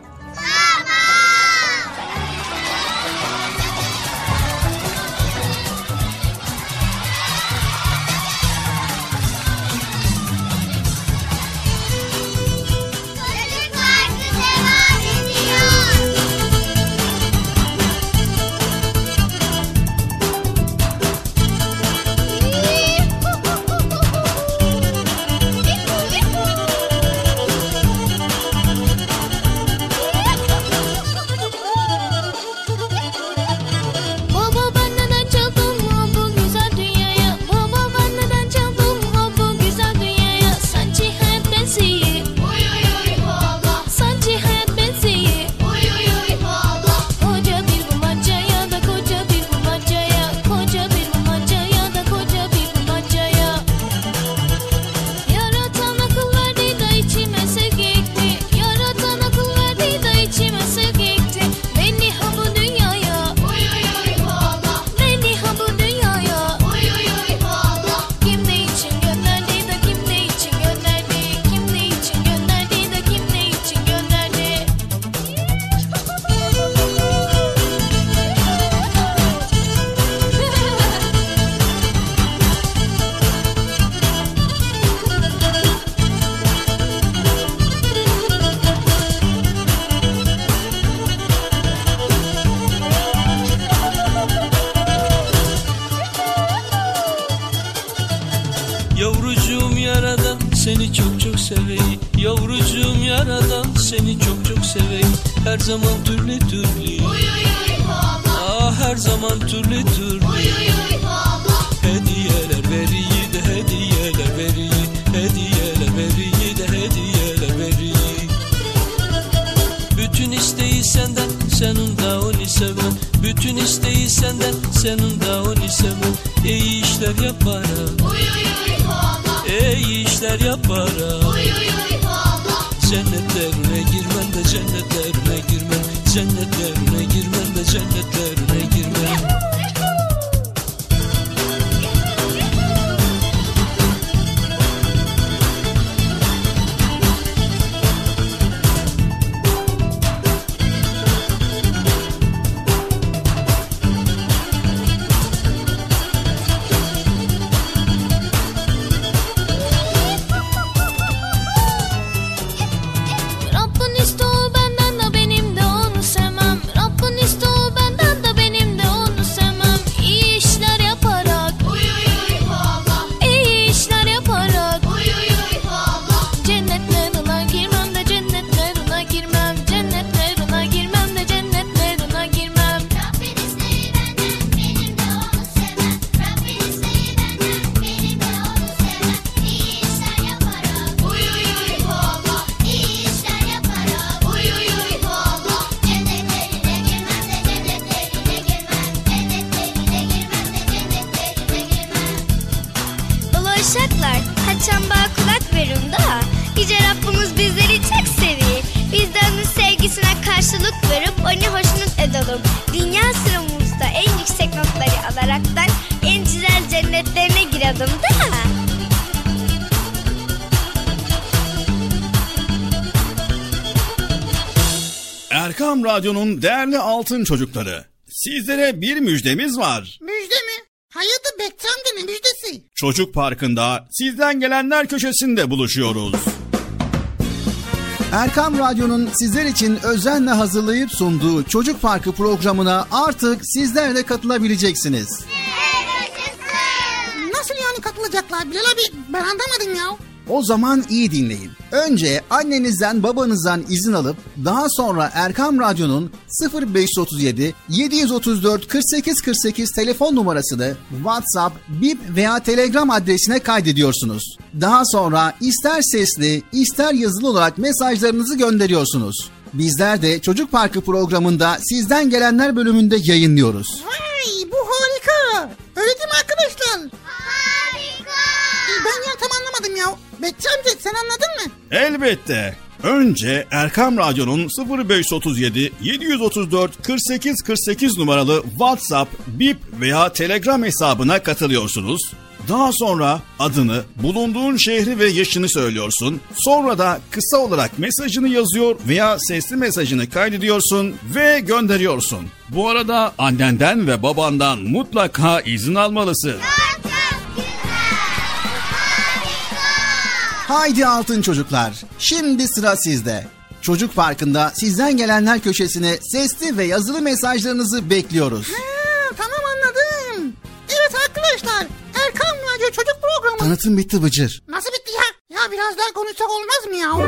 seni çok çok seveyim. Yavrucuğum yaradan seni çok çok seveyim. Her zaman türlü türlü uy, uy, uy, ah her zaman türlü türlü uy, uy, uy, hediyeler veriyi de hediyeler veriyi, hediyeler veriyi de hediyeler veriyi. Bütün isteği senden, senin de onu seven. Bütün isteği senden, senin de onu seven. İyi işler yapar. Uy, uy, işler yaparak. Uy uy uy valla. Cennetlerine girmem de cennetlerine girmem. Cennetlerine girmem de cennetlerine girmem. Rabbin iste o benden de benim de onu sevmem. Rabbin iste o benden de benim de onu sevmem. İyi işler yaparak. Uy uy uy valla. İyi işler yaparak. Uy uy uy valla. Cennetlerine girmem de cennetlerine girmem. Cennetlerine girmem de cennetlerine girmem. Rabbin isteği benden benim de onu sevmem. Rabbin isteği benden benim de onu sevmem. İyi işler yaparak. Uy uy uy valla. İyi işler yaparak. Uy uy uy valla. Cennetlerine girmem de cennetlerine girmem. Cennetlerine girmem de cennetlerine girmem. Ulu uşaklar, kaçan bağa kulak verin da. Yüce Rabbimiz bizleri çok seviyor. Biz de onun sevgisine karşılık verip onu hoşnut edelim. Dünya sıramızda en yüksek notları alaraktan en güzel cennetlerine girelim da. Erkam Radyo'nun değerli altın çocukları, sizlere bir müjdemiz var. Müjde mi? Hayırdır Bekçi amca, ne müjdesi? Çocuk Parkı'nda sizden gelenler köşesinde buluşuyoruz. Erkam Radyo'nun sizler için özenle hazırlayıp sunduğu Çocuk Parkı programına artık sizler de katılabileceksiniz. Nasıl yani katılacaklar Bilal abi? Ben anlamadım ya. O zaman iyi dinleyin. Önce annenizden babanızdan izin alıp daha sonra Erkam Radyo'nun sıfır beş otuz yedi yedi otuz dört kırk sekiz kırk sekiz telefon numarasını WhatsApp, Bip veya Telegram adresine kaydediyorsunuz. Daha sonra ister sesli ister yazılı olarak mesajlarınızı gönderiyorsunuz. Bizler de Çocuk Parkı programında sizden gelenler bölümünde yayınlıyoruz. Vay, bu harika. Öyle değil mi arkadaşlar? Harika. Ben ya tam anlamadım ya. Bekçi amca sen anladın mı? Elbette. Önce Erkam Radyo'nun sıfır beş otuz yedi yedi otuz dört kırk sekiz kırk sekiz numaralı WhatsApp, Bip veya Telegram hesabına katılıyorsunuz. Daha sonra adını, bulunduğun şehri ve yaşını söylüyorsun. Sonra da kısa olarak mesajını yazıyor veya sesli mesajını kaydediyorsun ve gönderiyorsun. Bu arada annenden ve babandan mutlaka izin almalısın. Haydi altın çocuklar, şimdi sıra sizde. Çocuk Parkı'nda sizden gelenler köşesine sesli ve yazılı mesajlarınızı bekliyoruz. Ha, tamam anladım. Evet arkadaşlar, Erkam Radyo Çocuk Programı. Tanıtım bitti Bıcır. Nasıl bitti ya? Ya biraz daha konuşsak olmaz mı ya?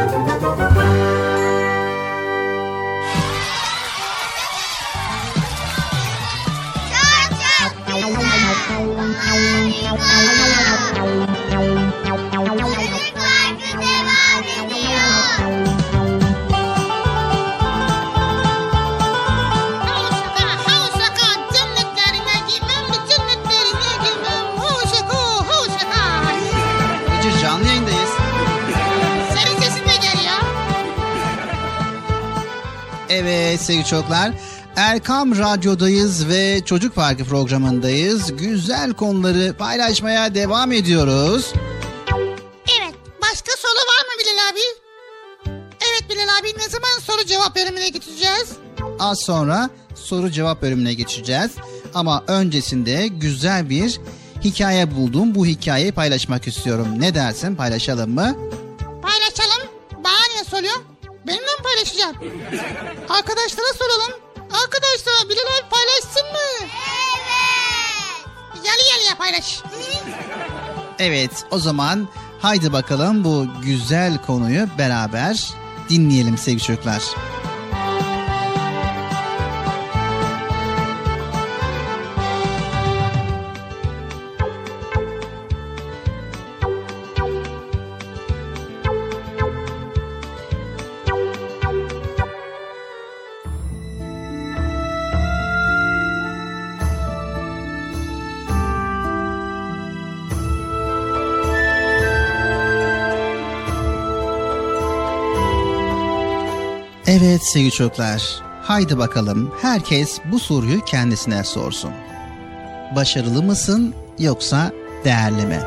Bıcır canlı yayındayız. Senin sesin de gel ya. Evet sevgili çocuklar, Erkam Radyo'dayız ve Çocuk Parkı programındayız. Güzel konuları paylaşmaya devam ediyoruz. Evet, başka soru var mı Bilal abi? Evet Bilal abi, ne zaman soru cevap bölümüne geçeceğiz? Az sonra soru cevap bölümüne geçeceğiz. Ama öncesinde güzel bir hikaye buldum. Bu hikayeyi paylaşmak istiyorum. Ne dersin, paylaşalım mı? Paylaşalım. Bana niye soruyorsun? Benimle mi paylaşacaksın? Arkadaşlara soralım. Arkadaşlar Bilal abi paylaşsın mı? Evet. Yalı yalıya paylaş. Evet, o zaman haydi bakalım bu güzel konuyu beraber dinleyelim sevgili çocuklar. Evet sevgili çocuklar, haydi bakalım herkes bu soruyu kendisine sorsun. Başarılı mısın yoksa değerli mi?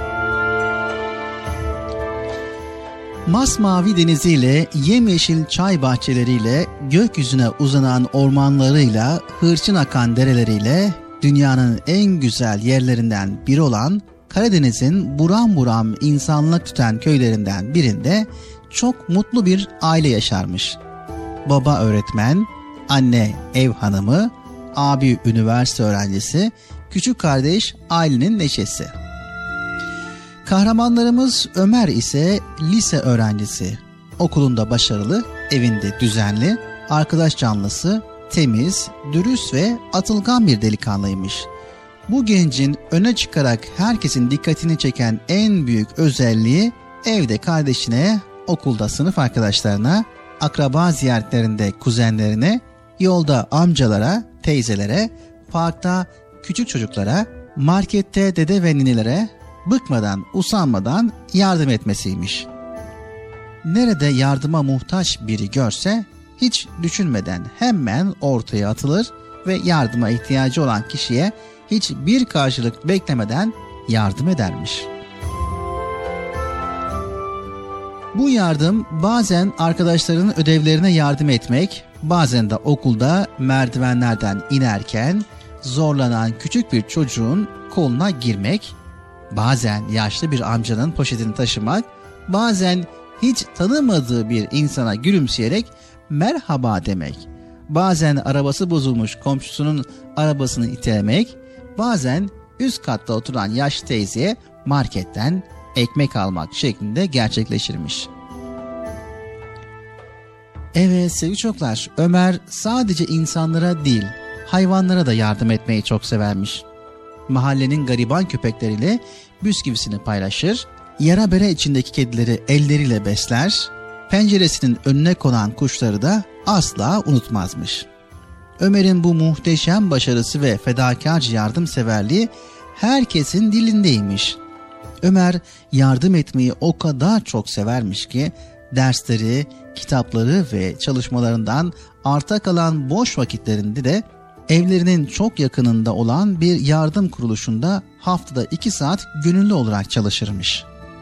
Masmavi deniziyle, yemyeşil çay bahçeleriyle, gökyüzüne uzanan ormanlarıyla, hırçın akan dereleriyle, dünyanın en güzel yerlerinden biri olan Karadeniz'in buram buram insanlık tutan köylerinden birinde çok mutlu bir aile yaşarmış. Baba öğretmen, anne ev hanımı, abi üniversite öğrencisi, küçük kardeş ailenin neşesi. Kahramanlarımız Ömer ise lise öğrencisi. Okulunda başarılı, evinde düzenli, arkadaş canlısı, temiz, dürüst ve atılgan bir delikanlıymış. Bu gencin öne çıkarak herkesin dikkatini çeken en büyük özelliği evde kardeşine, okulda sınıf arkadaşlarına, akraba ziyaretlerinde kuzenlerine, yolda amcalara, teyzelere, parkta küçük çocuklara, markette dede ve ninelere bıkmadan, usanmadan yardım etmesiymiş. Nerede yardıma muhtaç biri görse hiç düşünmeden hemen ortaya atılır ve yardıma ihtiyacı olan kişiye hiçbir karşılık beklemeden yardım edermiş. Bu yardım bazen arkadaşlarının ödevlerine yardım etmek, bazen de okulda merdivenlerden inerken zorlanan küçük bir çocuğun koluna girmek, bazen yaşlı bir amcanın poşetini taşımak, bazen hiç tanımadığı bir insana gülümseyerek merhaba demek, bazen arabası bozulmuş komşusunun arabasını itelemek, bazen üst katta oturan yaşlı teyzeye marketten ekmek almak şeklinde gerçekleşirmiş. Evet sevgili çocuklar, Ömer sadece insanlara değil, hayvanlara da yardım etmeyi çok severmiş. Mahallenin gariban köpekleriyle bisküvisini paylaşır, yara bere içindeki kedileri elleriyle besler, penceresinin önüne konan kuşları da asla unutmazmış. Ömer'in bu muhteşem başarısı ve fedakarca yardımseverliği herkesin dilindeymiş. Ömer yardım etmeyi o kadar çok severmiş ki dersleri, kitapları ve çalışmalarından arta kalan boş vakitlerinde de evlerinin çok yakınında olan bir yardım kuruluşunda haftada iki saat gönüllü olarak çalışırmış.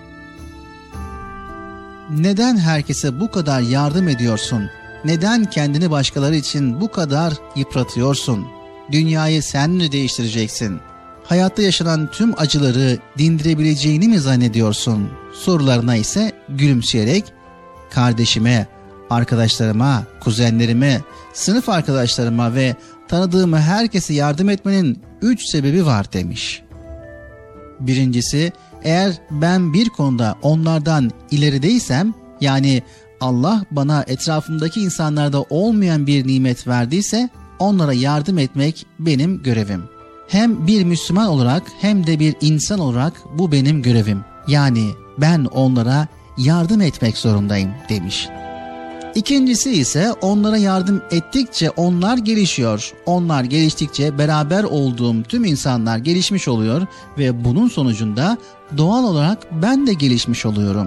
Neden herkese bu kadar yardım ediyorsun? Neden kendini başkaları için bu kadar yıpratıyorsun? Dünyayı sen mi değiştireceksin? Hayatta yaşanan tüm acıları dindirebileceğini mi zannediyorsun? Sorularına ise gülümseyerek kardeşime, arkadaşlarıma, kuzenlerime, sınıf arkadaşlarıma ve tanıdığım herkese yardım etmenin üç sebebi var demiş. Birincisi, eğer ben bir konuda onlardan ilerideysem, yani Allah bana etrafımdaki insanlarda olmayan bir nimet verdiyse onlara yardım etmek benim görevim. Hem bir Müslüman olarak hem de bir insan olarak bu benim görevim. Yani ben onlara yardım etmek zorundayım demiş. İkincisi ise onlara yardım ettikçe onlar gelişiyor. Onlar geliştikçe beraber olduğum tüm insanlar gelişmiş oluyor ve bunun sonucunda doğal olarak ben de gelişmiş oluyorum.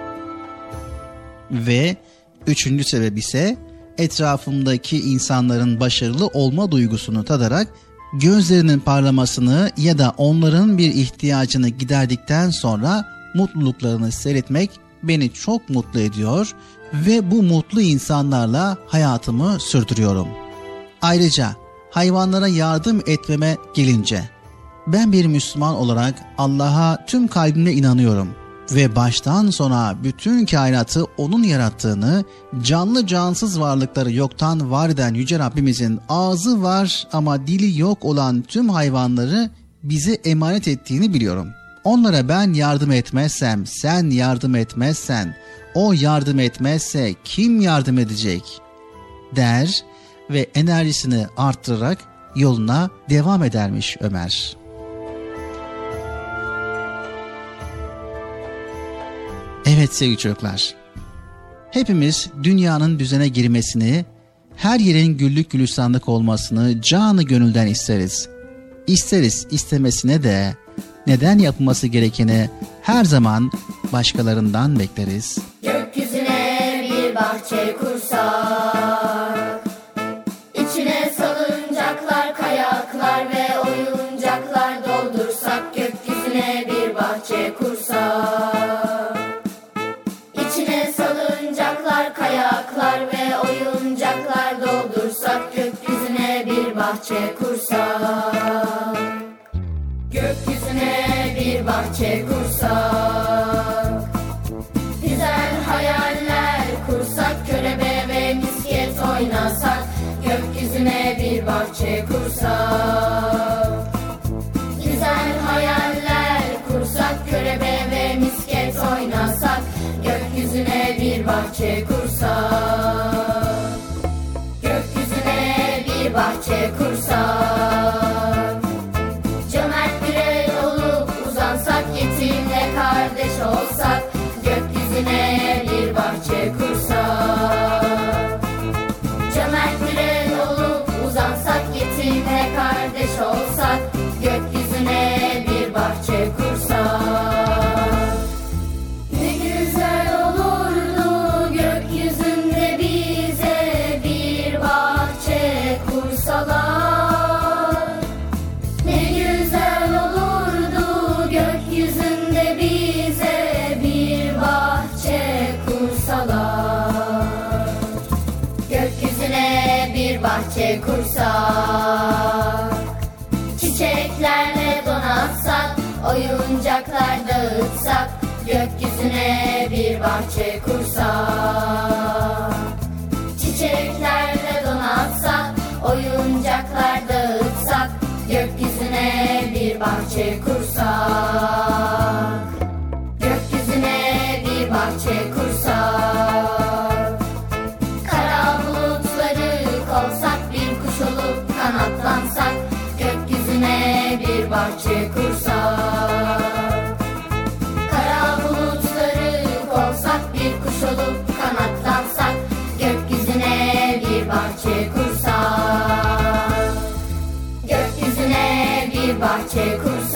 Ve üçüncü sebep ise etrafımdaki insanların başarılı olma duygusunu tadarak gözlerinin parlamasını ya da onların bir ihtiyacını giderdikten sonra mutluluklarını seyretmek beni çok mutlu ediyor ve bu mutlu insanlarla hayatımı sürdürüyorum. Ayrıca hayvanlara yardım etmeme gelince, ben bir Müslüman olarak Allah'a tüm kalbimle inanıyorum ve baştan sona bütün kainatı O'nun yarattığını, canlı cansız varlıkları yoktan var eden Yüce Rabbimizin ağzı var ama dili yok olan tüm hayvanları bize emanet ettiğini biliyorum. Onlara ben yardım etmezsem, sen yardım etmezsen, o yardım etmezse kim yardım edecek der ve enerjisini arttırarak yoluna devam edermiş Ömer. Evet sevgili çocuklar, hepimiz dünyanın düzene girmesini, her yerin güllük gülistanlık olmasını canı gönülden isteriz. İsteriz istemesine de neden yapılması gerekeni her zaman başkalarından bekleriz. Gökyüzüne bir bahçe kursak, bahçe kursak, gökyüzüne bir bahçe kursak, güzel hayaller kursak, körebe ve misket oynasak, gökyüzüne bir bahçe kursak, güzel hayaller kursak, körebe ve misket oynasak, gökyüzüne bir bahçe kursak, gökyüzüne bir bahçe kursak, cömert bir el olup uzansak, yetimle kardeş olsak, gökyüzüne bir bahçe kursak, cömert bir el olup uzansak, yetimle kardeş olsak, gökyüzüne bir bahçe kursak. Ne güzel olurdu gökyüzünde bize bir bahçe kursalar. Ne güzel olurdu gökyüzünde bize bir bahçe kursalar. Gökyüzüne bir bahçe kursak, çiçeklerle donatsak, oyuncaklar dağıtsak, gökyüzüne bir bahçe kursak, çiçeklerle donatsak, oyuncaklar dağıtsak, gökyüzüne bir bahçe kursak, gökyüzüne bir bahçe kursak, kara bulutları kovsak, bir kuş olup kanatlansak, gökyüzüne bir bahçe kursak, kara bulutları kovsak, bir kuş olup kanatlansak, gökyüzüne bir bahçe kursak, gökyüzüne bir bahçe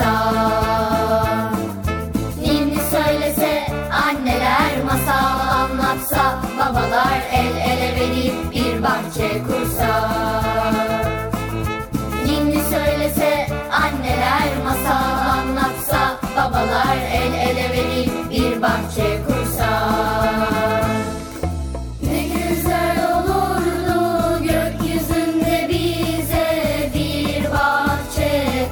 kursak. Ninni söylese anneler, masal anlatsa babalar, el ele verip bir bahçe kursak. Ninni söylese anneler, masal anlatsa babalar, el ele verip bir bahçe kursak. Ne güzel olurdu gökyüzünde bize bir bahçe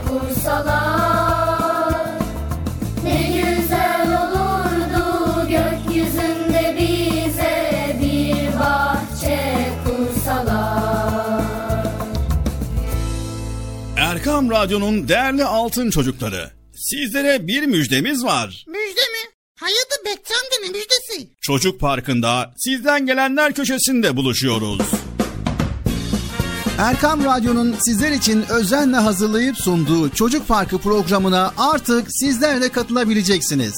kursalar. Ne güzel olurdu gökyüzünde bize bir bahçe kursalar. Erkam Radyo'nun değerli altın çocukları, sizlere bir müjdemiz var. Müjde mi? Hayırdır Bekçi amca, ne müjdesi? Çocuk Parkı'nda sizden gelenler köşesinde buluşuyoruz. Erkam Radyo'nun sizler için özenle hazırlayıp sunduğu Çocuk Parkı programına artık sizler de katılabileceksiniz.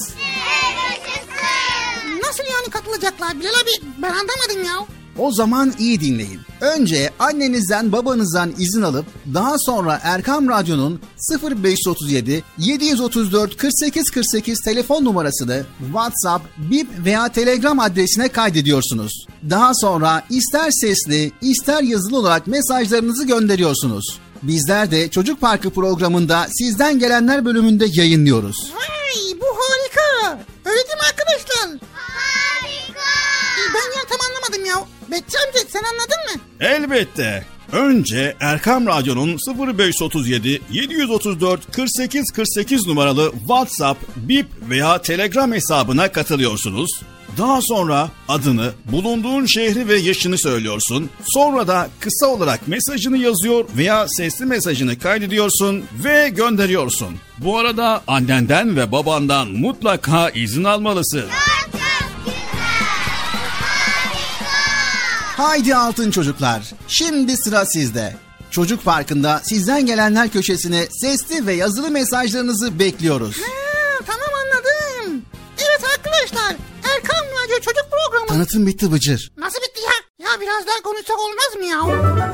Nasıl yani katılacaklar Bilal abi? Ben anlamadım ya. O zaman iyi dinleyin. Önce annenizden babanızdan izin alıp daha sonra Erkam Radyo'nun sıfır beş otuz yedi yedi otuz dört kırk sekiz kırk sekiz telefon numarasını WhatsApp, Bip veya Telegram adresine kaydediyorsunuz. Daha sonra ister sesli ister yazılı olarak mesajlarınızı gönderiyorsunuz. Bizler de Çocuk Parkı programında sizden gelenler bölümünde yayınlıyoruz. Vay, bu harika. Öyle değil mi arkadaşlar? Harika. Ben ya tam anlamadım ya. Bekçi amca sen anladın mı? Elbette. Önce Erkam Radyo'nun sıfır beş otuz yedi yedi otuz dört kırk sekiz kırk sekiz numaralı WhatsApp, Bip veya Telegram hesabına katılıyorsunuz. Daha sonra adını, bulunduğun şehri ve yaşını söylüyorsun. Sonra da kısa olarak mesajını yazıyor veya sesli mesajını kaydediyorsun ve gönderiyorsun. Bu arada annenden ve babandan mutlaka izin almalısın. Haydi altın çocuklar, şimdi sıra sizde. Çocuk Parkı'nda sizden gelenler köşesine sesli ve yazılı mesajlarınızı bekliyoruz. Ha, tamam anladım. Evet arkadaşlar, Erkam Radyo Çocuk Programı. Tanıtım bitti Bıcır. Nasıl bitti ya? Ya biraz daha konuşsak olmaz mı ya?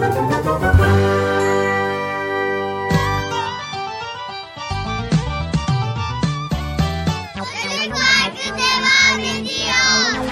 Çocuk Parkı devam ediyor.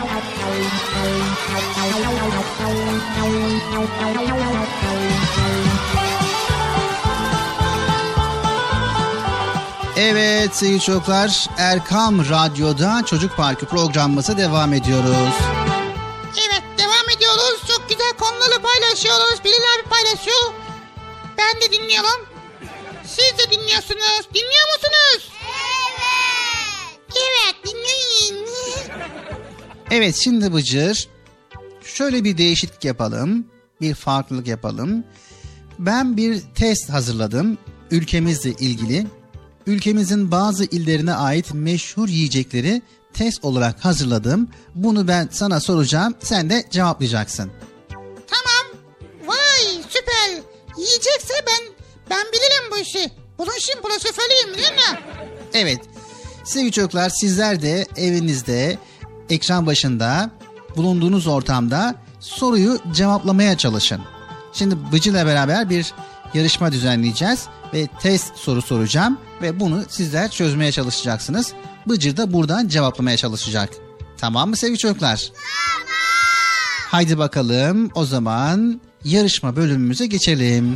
Evet sevgili çocuklar, Erkam Radyo'da Çocuk Parkı programımıza devam ediyoruz. Evet devam ediyoruz. Çok güzel konuları paylaşıyoruz. Bilal abi paylaşıyor. ben de dinliyorum. Siz de dinliyorsunuz. Dinliyor musunuz? Evet. Evet, dinleyin. Evet, şimdi Bıcır, şöyle bir değişiklik yapalım. Bir farklılık yapalım. Ben bir test hazırladım. Ülkemizle ilgili. Ülkemizin bazı illerine ait meşhur yiyecekleri test olarak hazırladım. Bunu ben sana soracağım. Sen de cevaplayacaksın. Tamam. Vay süper. Yiyecekse ben ben bilirim bu işi. Bunun için profesörüyüm değil mi? Evet. Sevgili çocuklar, sizler de evinizde, ekran başında, bulunduğunuz ortamda soruyu cevaplamaya çalışın. Şimdi Bıcır'la beraber bir yarışma düzenleyeceğiz ve test soru soracağım ve bunu sizler çözmeye çalışacaksınız. Bıcır da buradan cevaplamaya çalışacak. Tamam mı sevgili çocuklar? Tamam. Haydi bakalım, o zaman yarışma bölümümüze geçelim.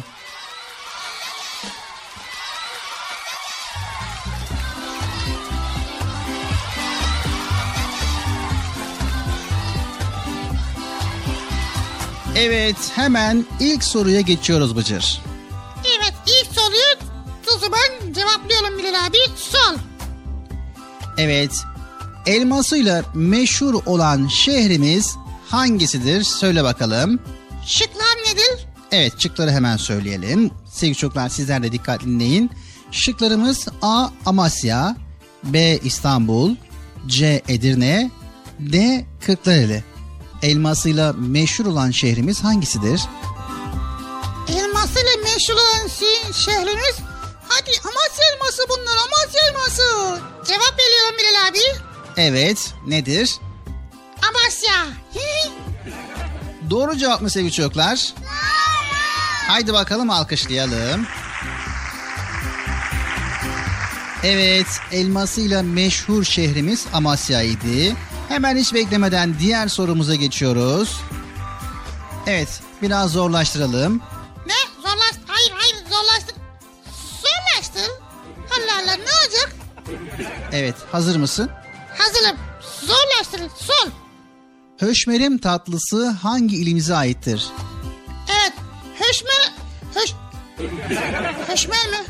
Evet, hemen ilk soruya geçiyoruz Bıcır. Evet, ilk soruyu o zaman cevaplıyorum Bilal abi. Sol. Evet, elmasıyla meşhur olan şehrimiz hangisidir? Söyle bakalım. Şıklar nedir? Evet, şıkları hemen söyleyelim. Sevgili çocuklar, sizler de dikkatli dinleyin. Şıklarımız A. Amasya, B. İstanbul, C. Edirne, D. Kırklareli. Elmasıyla meşhur olan şehrimiz hangisidir? Elmasıyla meşhur olan şehrimiz? Hadi Amasya elması bunlar, Amasya elması. Cevap veriyorum Bilal abi. Evet, nedir? Amasya. Doğru cevap mı sevgili çocuklar? Doğru. Haydi bakalım alkışlayalım. Evet, elmasıyla meşhur şehrimiz Amasya'ydı. Hemen hiç beklemeden diğer sorumuza geçiyoruz. Evet, biraz zorlaştıralım. Ne? Zorlaştır? Hayır hayır zorlaştır. Zorlaştır. Allah Allah, ne olacak? Evet, hazır mısın? Hazırım. Zorlaştırın. Sol. Höşmerim tatlısı hangi ilimize aittir? Evet. Höşmer... Höş... Höşmer mi?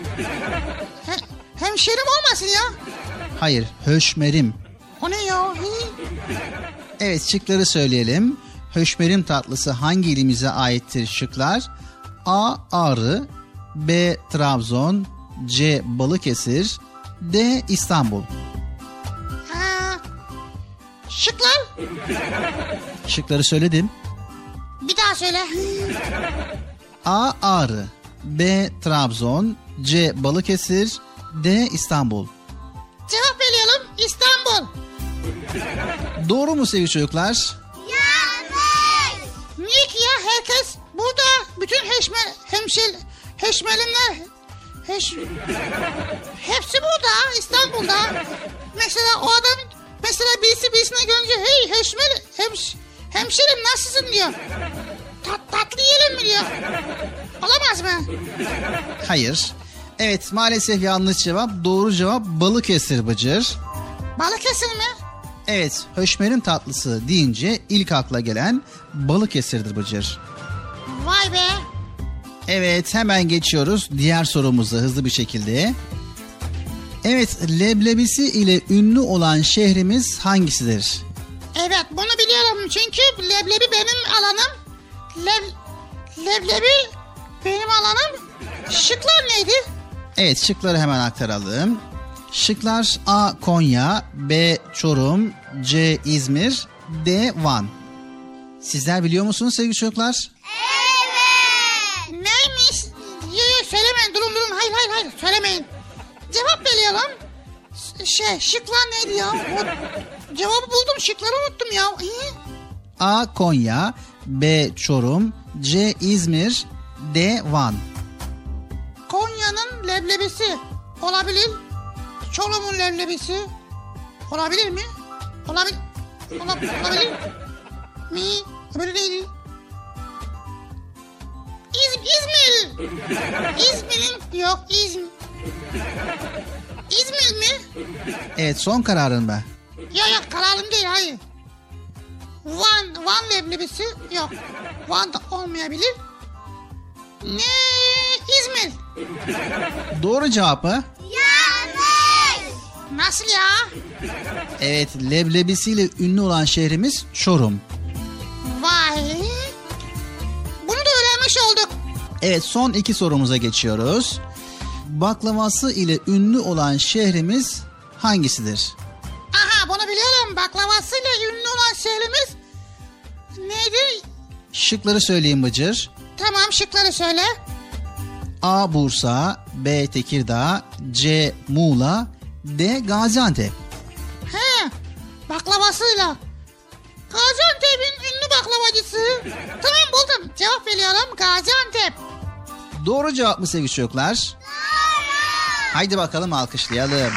He, hemşerim olmasın ya. Hayır, höşmerim. O ne ya? Hi. Evet, şıkları söyleyelim. Höşmerim tatlısı hangi ilimize aittir şıklar? A. Ağrı, B. Trabzon, C. Balıkesir, D. İstanbul. Ha. Şıklar? Şıkları söyledim. Bir daha söyle. A. Ağrı, B. Trabzon, C. Balıkesir, D. İstanbul. Cevap veriyorum, İstanbul. Doğru mu sevgili çocuklar? Yanlış. Niye ki ya, herkes burada, bütün heşmer, hemşel, heşmelinler, heş, hepsi burada, İstanbul'da. Mesela o adam, mesela birisi birisine görünce, hey heşmel, hemş, hemşerim nasılsın diyor. Tat, tatlı yiyelim mi diyor. Olamaz mı? Hayır. Evet, maalesef yanlış cevap. Doğru cevap Balıkesir Bıcır. Balıkesir mi? Evet, höşmerim tatlısı deyince ilk akla gelen Balıkesir'dir Bıcır. Vay be. Evet, hemen geçiyoruz diğer sorumuza hızlı bir şekilde. Evet, leblebisi ile ünlü olan şehrimiz hangisidir? Evet, bunu biliyorum çünkü leblebi benim alanım. Leb, leblebi benim alanım. Şıklar neydi? Evet, şıkları hemen aktaralım. Şıklar A. Konya, B. Çorum, C. İzmir, D. Van. Sizler biliyor musunuz sevgili çocuklar? Evet. Neymiş? Yok yok söylemeyin, durun durun, hayır hayır hayır söylemeyin. Cevap veriyorum. Şey, şıklar neydi ya? O, cevabı buldum, şıkları unuttum ya. İyi. A. Konya, B. Çorum, C. İzmir, D. Van. Konya'nın leblebisi olabilir. Çorum'un leblebisi olabilir mi? Olabilir. Olabilir, olabilir mi? Öbürü neydi? İz, İzmir. İzmir'in yok İzmir. İzmir mi? Evet, son kararın mı? Ya ya kararım değil, hayır. Van, Van leblebisi yok. Van'da olmayabilir. Ne? İzmir. Doğru cevap mı? Yanlış. Nasıl ya? Evet, leblebisiyle ünlü olan şehrimiz Çorum. Vay. Bunu da öğrenmiş olduk. Evet, son iki sorumuza geçiyoruz. Baklavası ile ünlü olan şehrimiz hangisidir? Aha, bunu biliyorum. Baklavasıyla ünlü olan şehrimiz neydi? Şıkları söyleyeyim Bıcır. Tamam, şıkları söyle. A. Bursa, B. Tekirdağ, C. Muğla, D. Gaziantep. He, baklavasıyla. Gaziantep'in ünlü baklavacısı. Tamam, buldum. Cevap veriyorum, Gaziantep. Doğru cevap mı sevgili çocuklar? Doğru. Haydi bakalım alkışlayalım.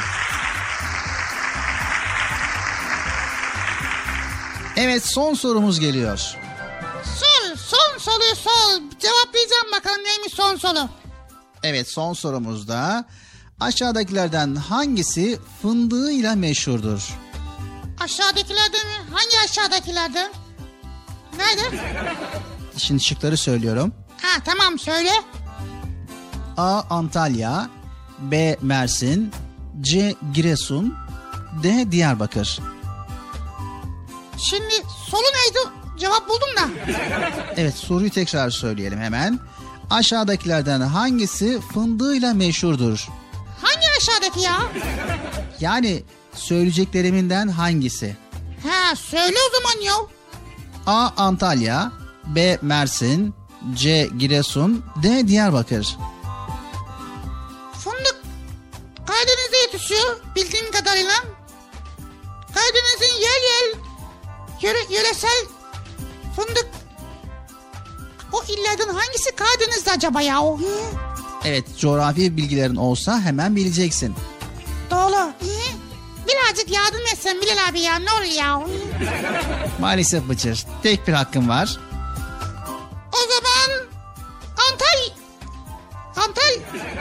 Evet, son sorumuz geliyor. Sol, son soruyu sol. Cevaplayacağım bakalım neymiş son soru. Evet, son sorumuzda aşağıdakilerden hangisi fındığıyla meşhurdur? Aşağıdakilerden mi? Hangi aşağıdakilerden? Nerede? Şimdi şıkları söylüyorum. Ha, tamam, söyle. A. Antalya, B. Mersin, C. Giresun, D. Diyarbakır. Şimdi solu neydi? Cevap buldum da. Evet, soruyu tekrar söyleyelim hemen. Aşağıdakilerden hangisi fındığıyla meşhurdur? Hangi aşağıdaki ya? Yani söyleyeceklerimden hangisi? Ha, söyle o zaman ya. A. Antalya, B. Mersin, C. Giresun, D. Diyarbakır. Fındık Karadeniz'de yetişiyor bildiğim kadarıyla. Karadeniz'in yer yer yöre, yöresel fındık. O illerden hangisi Karadeniz'de acaba ya? Hı? Evet, coğrafi bilgilerin olsa hemen bileceksin. Doğru. Hı? Birazcık yardım etsen Bilal abi ya, ne olur ya? Hı? Maalesef Bıcır, tek bir hakkın var. O zaman Antalya. Antalya.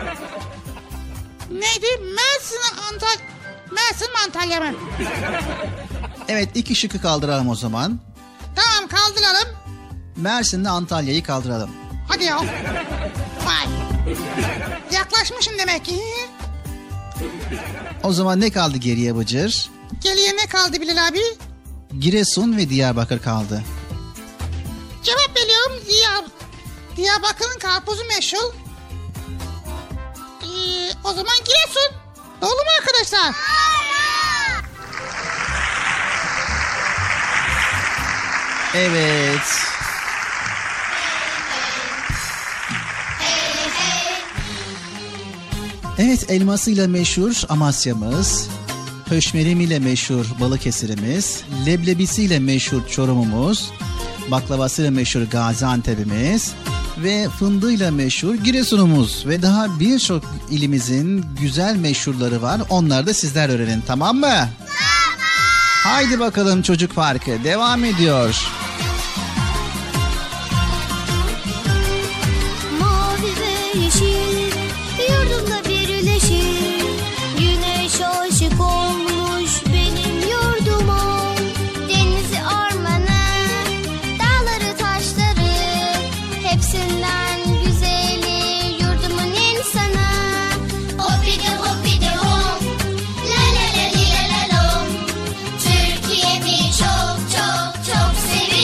Neydi? Mersin, Antalya. Mersin mi, Antalya mı? Evet, iki şıkkı kaldıralım o zaman. Tamam, kaldıralım. Mersin'le Antalya'yı kaldıralım. Hadi ya. Vay. Yaklaşmışım demek ki. O zaman ne kaldı geriye Bıcır? Geriye ne kaldı Bilal abi? Giresun ve Diyarbakır kaldı. Cevap veriyorum. Diyar, Diyarbakır'ın karpuzu meşhur. Ee, o zaman Giresun. Doğru mu arkadaşlar? Evet. Evet, elmasıyla meşhur Amasya'mız, höşmerimiyle meşhur Balıkesir'imiz, leblebisiyle meşhur Çorum'umuz, baklavasıyla meşhur Gaziantep'imiz ve fındığıyla meşhur Giresun'umuz ve daha birçok ilimizin güzel meşhurları var. Onları da sizler öğrenin, tamam mı? Tamam. Haydi bakalım, Çocuk Parkı devam ediyor. Mavi ve yeşil yurdumda birleşir. Güneş aşık olmuş benim yurduma. Denizi, ormanı, dağları, taşları, hepsinden güzeli yurdumun insanı. Hoppidi hoppidi hop, la la la li la la lom. Türkiye'mi çok çok çok seviyorum.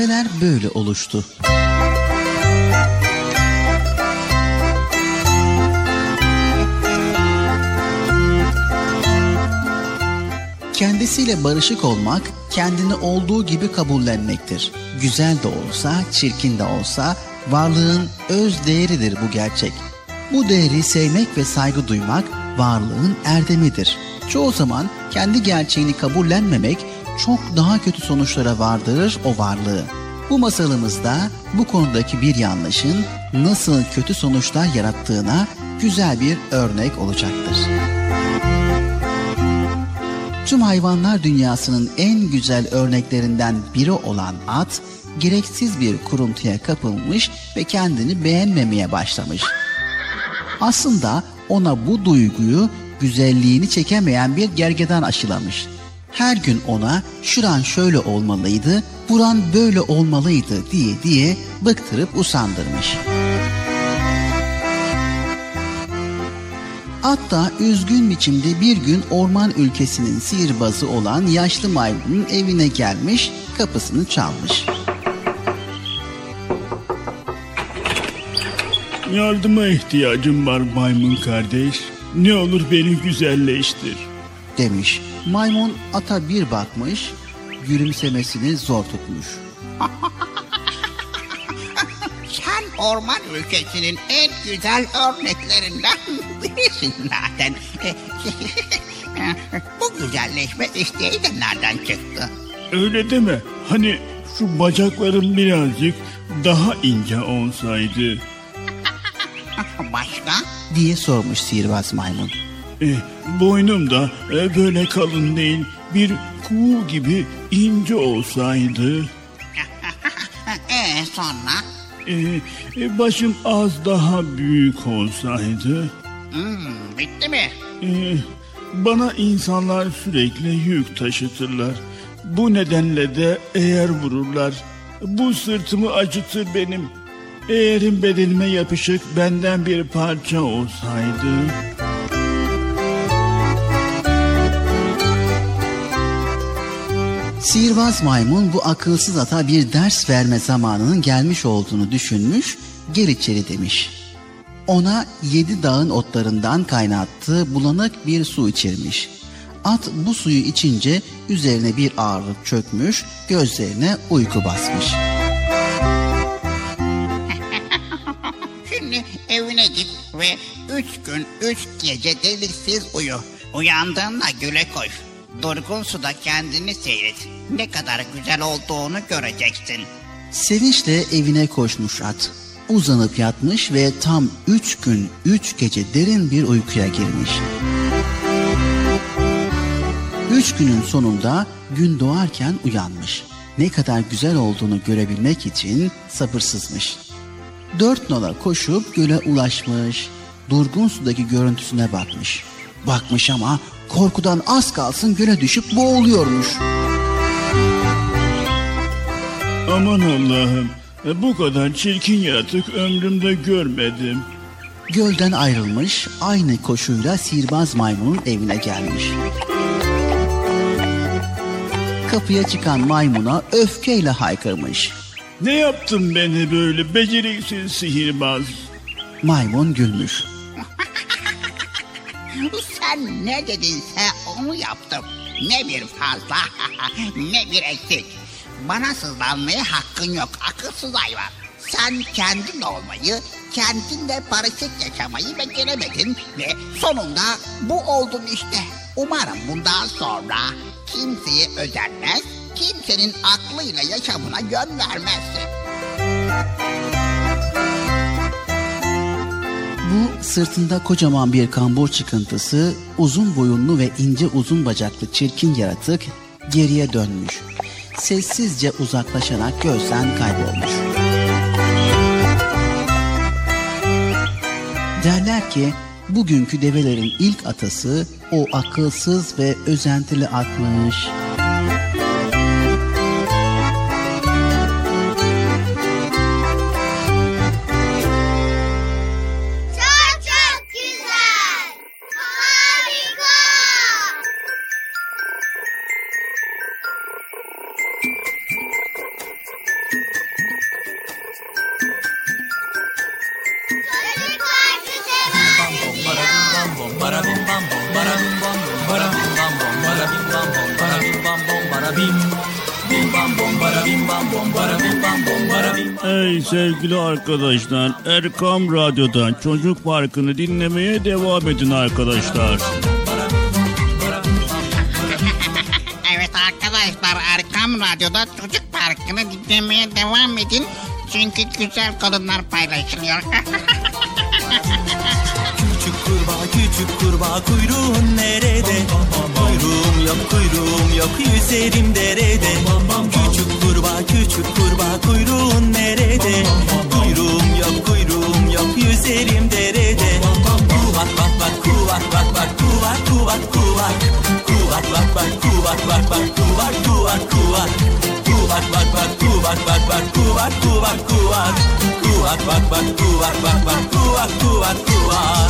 Hikayeler böyle oluştu. Kendisiyle barışık olmak, kendini olduğu gibi kabullenmektir. Güzel de olsa, çirkin de olsa, varlığın öz değeridir bu gerçek. Bu değeri sevmek ve saygı duymak, varlığın erdemidir. Çoğu zaman kendi gerçeğini kabullenmemek, çok daha kötü sonuçlara vardırır o varlığı. Bu masalımızda bu konudaki bir yanlışın nasıl kötü sonuçlar yarattığına güzel bir örnek olacaktır. Tüm hayvanlar dünyasının en güzel örneklerinden biri olan at, gereksiz bir kuruntuya kapılmış ve kendini beğenmemeye başlamış. Aslında ona bu duyguyu güzelliğini çekemeyen bir gergedan aşılamış. Her gün ona şuran şöyle olmalıydı, buran böyle olmalıydı diye diye bıktırıp usandırmış. At da üzgün biçimde bir gün orman ülkesinin sihirbazı olan yaşlı maymunun evine gelmiş, kapısını çalmış. Yardıma ihtiyacım var maymun kardeş. Ne olur beni güzelleştir demiş. Maymun ata bir bakmış, gülümsemesini zor tutmuş. Sen orman ülkesinin en güzel örneklerinden birisin zaten. Bu güzelleşme isteği de nereden çıktı? Öyle deme. Hani şu bacaklarım birazcık daha ince olsaydı. Başka? Diye sormuş sihirbaz maymun. E, boynum da e, böyle kalın değil, bir kuğu gibi ince olsaydı. Ee sonra? E, e, başım az daha büyük olsaydı. Hmm, bitti mi? E, bana insanlar sürekli yük taşıtırlar. Bu nedenle de eğer vururlar, bu sırtımı acıtır benim. Eğerim bedenime yapışık benden bir parça olsaydı. Sihirbaz maymun bu akılsız ata bir ders verme zamanının gelmiş olduğunu düşünmüş, gel içeri demiş. Ona yedi dağın otlarından kaynattığı bulanık bir su içirmiş. At bu suyu içince üzerine bir ağırlık çökmüş, gözlerine uyku basmış. Şimdi evine git ve üç gün üç gece deliksiz uyu. Uyandığında güle koş. Durgun suda kendini seyret. Ne kadar güzel olduğunu göreceksin. Sevinçle evine koşmuş at. Uzanıp yatmış ve tam üç gün üç gece derin bir uykuya girmiş. Üç günün sonunda gün doğarken uyanmış. Ne kadar güzel olduğunu görebilmek için sabırsızmış. Dört nala koşup göle ulaşmış. Durgun sudaki görüntüsüne bakmış. Bakmış ama korkudan az kalsın göle düşüp boğuluyormuş. Aman Allah'ım, bu kadar çirkin yaratık ömrümde görmedim. Gölden ayrılmış, aynı koşuyla sihirbaz maymunun evine gelmiş. Kapıya çıkan maymuna öfkeyle haykırmış. Ne yaptın beni böyle beceriksiz sihirbaz? Maymun gülmüş. Sen ne dedinse onu yaptım. Ne bir fazla ne bir eksik. Bana sızlanmaya hakkın yok akılsız hayvan. Sen kendin olmayı, kendinle barışık yaşamayı beceremedin ve sonunda bu oldun işte. Umarım bundan sonra kimseye özenmez, kimsenin aklıyla yaşamına yön vermezsin. Bu sırtında kocaman bir kambur çıkıntısı, uzun boyunlu ve ince uzun bacaklı çirkin yaratık geriye dönmüş. Sessizce uzaklaşarak gözden kaybolmuş. Derler ki bugünkü develerin ilk atası o akılsız ve özentili atmış. Hey sevgili arkadaşlar, Erkam Radyo'dan Çocuk Parkı'nı dinlemeye devam edin arkadaşlar. Evet arkadaşlar, Erkam Radyo'da Çocuk Parkı'nı dinlemeye devam edin. Çünkü güzel konular paylaşılıyor. Küçük kurbağa küçük kurbağa kuyruğun nerede? Kuyruğum yok kuyruğum yok yüzerim derede. Küçük kurbağa küçük kurbağa kuyruğun nerede? Kuyruğum yok kuyruğum yok yüzerim derede. Kuvak bak bak kuvak bak bak kuvak kuvak kuvak. Kuvak bak bak kuvak bak bak kuvak kuvak kuvak. Kuvak bak bak kuvak bak bak kuvak kuvak kuvak. Kuvak bak bak kuvak bak bak kuvak kuvak kuvak.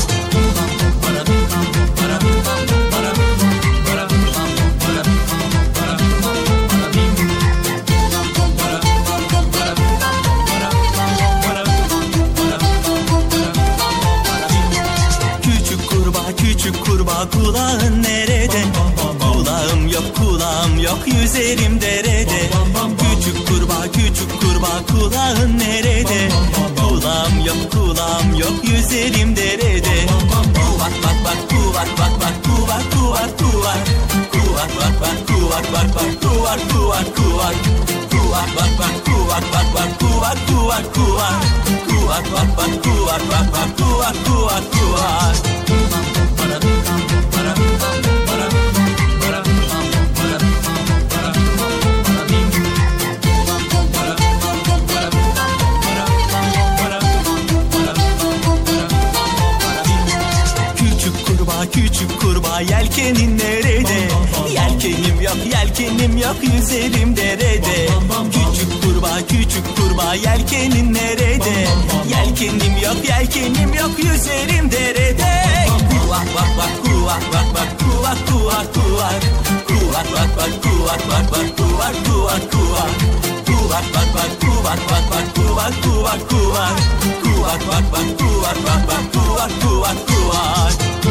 Küçük kurbağa küçük kurbağa kulağın nerede? Kulağım yok kulağım yok yüzerim derede. Küçük kurbağa küçük kurbağa kulağın nerede? Kulağım yok kulağım yok yüzerim derede. Kuvak bak bak kuvak bak bak kuvak kuvak kuvak. Kuvak bak bak kuvak bak bak kuvak kuvak kuvak. Kuvak bak bak kuvak bak bak kuvak kuvak kuvak. Kuvak bak bak kuvak bak bak kuvak kuvak kuvak. Küçük kurbağa yelkenin nerede? Yelkenim yok yelkenim yok yüzerim derede. Küçük kurbağa küçük kurbağa yelkenin nerede? Yelkenim yok yelkenim yok yüzerim derede. Kuvak bak bak kuvak bak bak kuvak kuvak kuvak. Kuvak bak bak kuvak bak bak kuvak kuvak kuvak. Kuvak bak bak kuvak bak bak kuvak kuvak kuvak. Kuvak bak bak kuvak bak bak kuvak kuvak kuvak.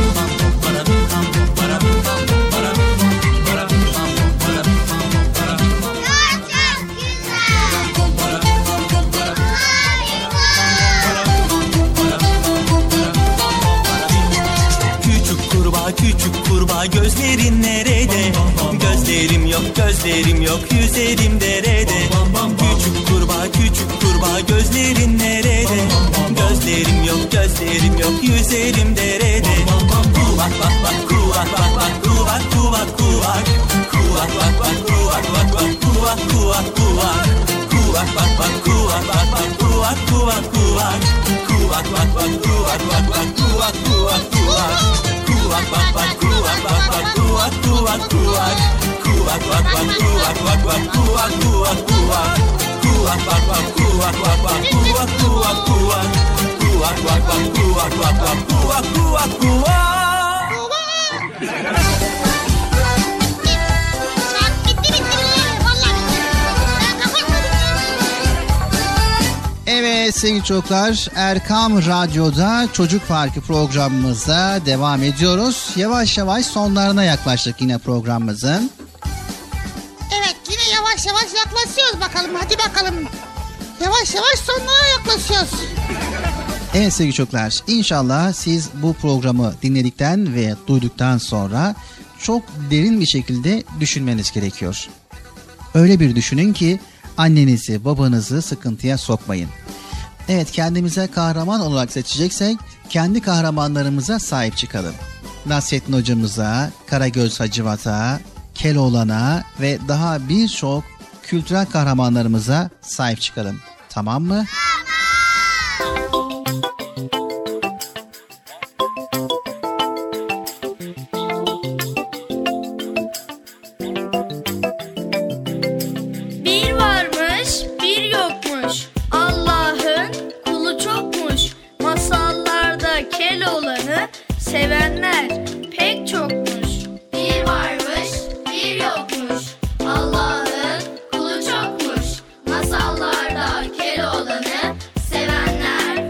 Küçük kurbağa gözlerin nerede? Gözlerim yok gözlerim yok yüzerim derede. Küçük kurbağa küçük kurbağa gözlerin nerede? Gözlerim yok gözlerim yok yüzerim derede. Kuvak bak bak kuvak bak bak kuvak kuvak kuvak. Kuvak bak bak kuvak bak bak kuvak kuvak kuvak. Kuvak bak bak kuvak bak bak kuvak kuvak kuvak. Kuvak bak bak kuvak bak bak kuvak kuvak kuvak. Kuvak bak bak kuvak bak bak kuvak kuvak kuvak. Kuvak bak bak kuvak bak bak kuvak kuvak kuvak. Kuvak bak bak kuvak bak bak kuvak kuvak kuvak. Kuvak bak bak kuvak bak bak kuvak kuvak kuvak. Evet sevgili çocuklar, Erkam Radyo'da Çocuk Parkı programımızda devam ediyoruz. Yavaş yavaş sonlarına yaklaştık yine programımızın. Evet yine yavaş yavaş yaklaşıyoruz bakalım, hadi bakalım. Yavaş yavaş sonlara yaklaşıyoruz. Evet sevgili çocuklar, inşallah siz bu programı dinledikten ve duyduktan sonra çok derin bir şekilde düşünmeniz gerekiyor. Öyle bir düşünün ki annenizi, babanızı sıkıntıya sokmayın. Evet, kendimize kahraman olarak seçeceksek kendi kahramanlarımıza sahip çıkalım. Nasrettin hocamıza, Karagöz Hacivat'a, Keloğlan'a ve daha birçok kültürel kahramanlarımıza sahip çıkalım. Tamam mı? Sevenler pek çokmuş. Bir varmış, bir yokmuş. Allah'ın kulu çokmuş. Masallarda Keloğlan'ı sevenler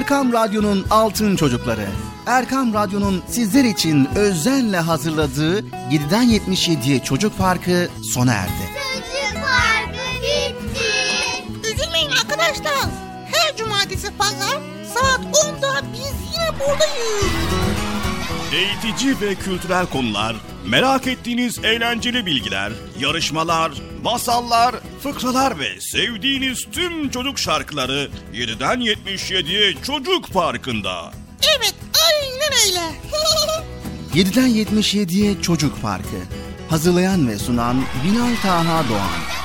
Erkam Radyo'nun Altın Çocukları. Erkam Radyo'nun sizler için özenle hazırladığı yediden yetmiş yediye Çocuk Parkı sona erdi. Çocuk Parkı bitti. Üzülmeyin arkadaşlar. Her cumartesi pazar saat onda biz yine buradayız. Eğitici ve kültürel konular, merak ettiğiniz eğlenceli bilgiler, yarışmalar, masallar, fıkralar ve sevdiğiniz tüm çocuk şarkıları yediden yetmiş yediye Çocuk Parkı'nda. Evet, aynen öyle. yediden yetmiş yediye Çocuk Parkı. Hazırlayan ve sunan Binal Taha Doğan.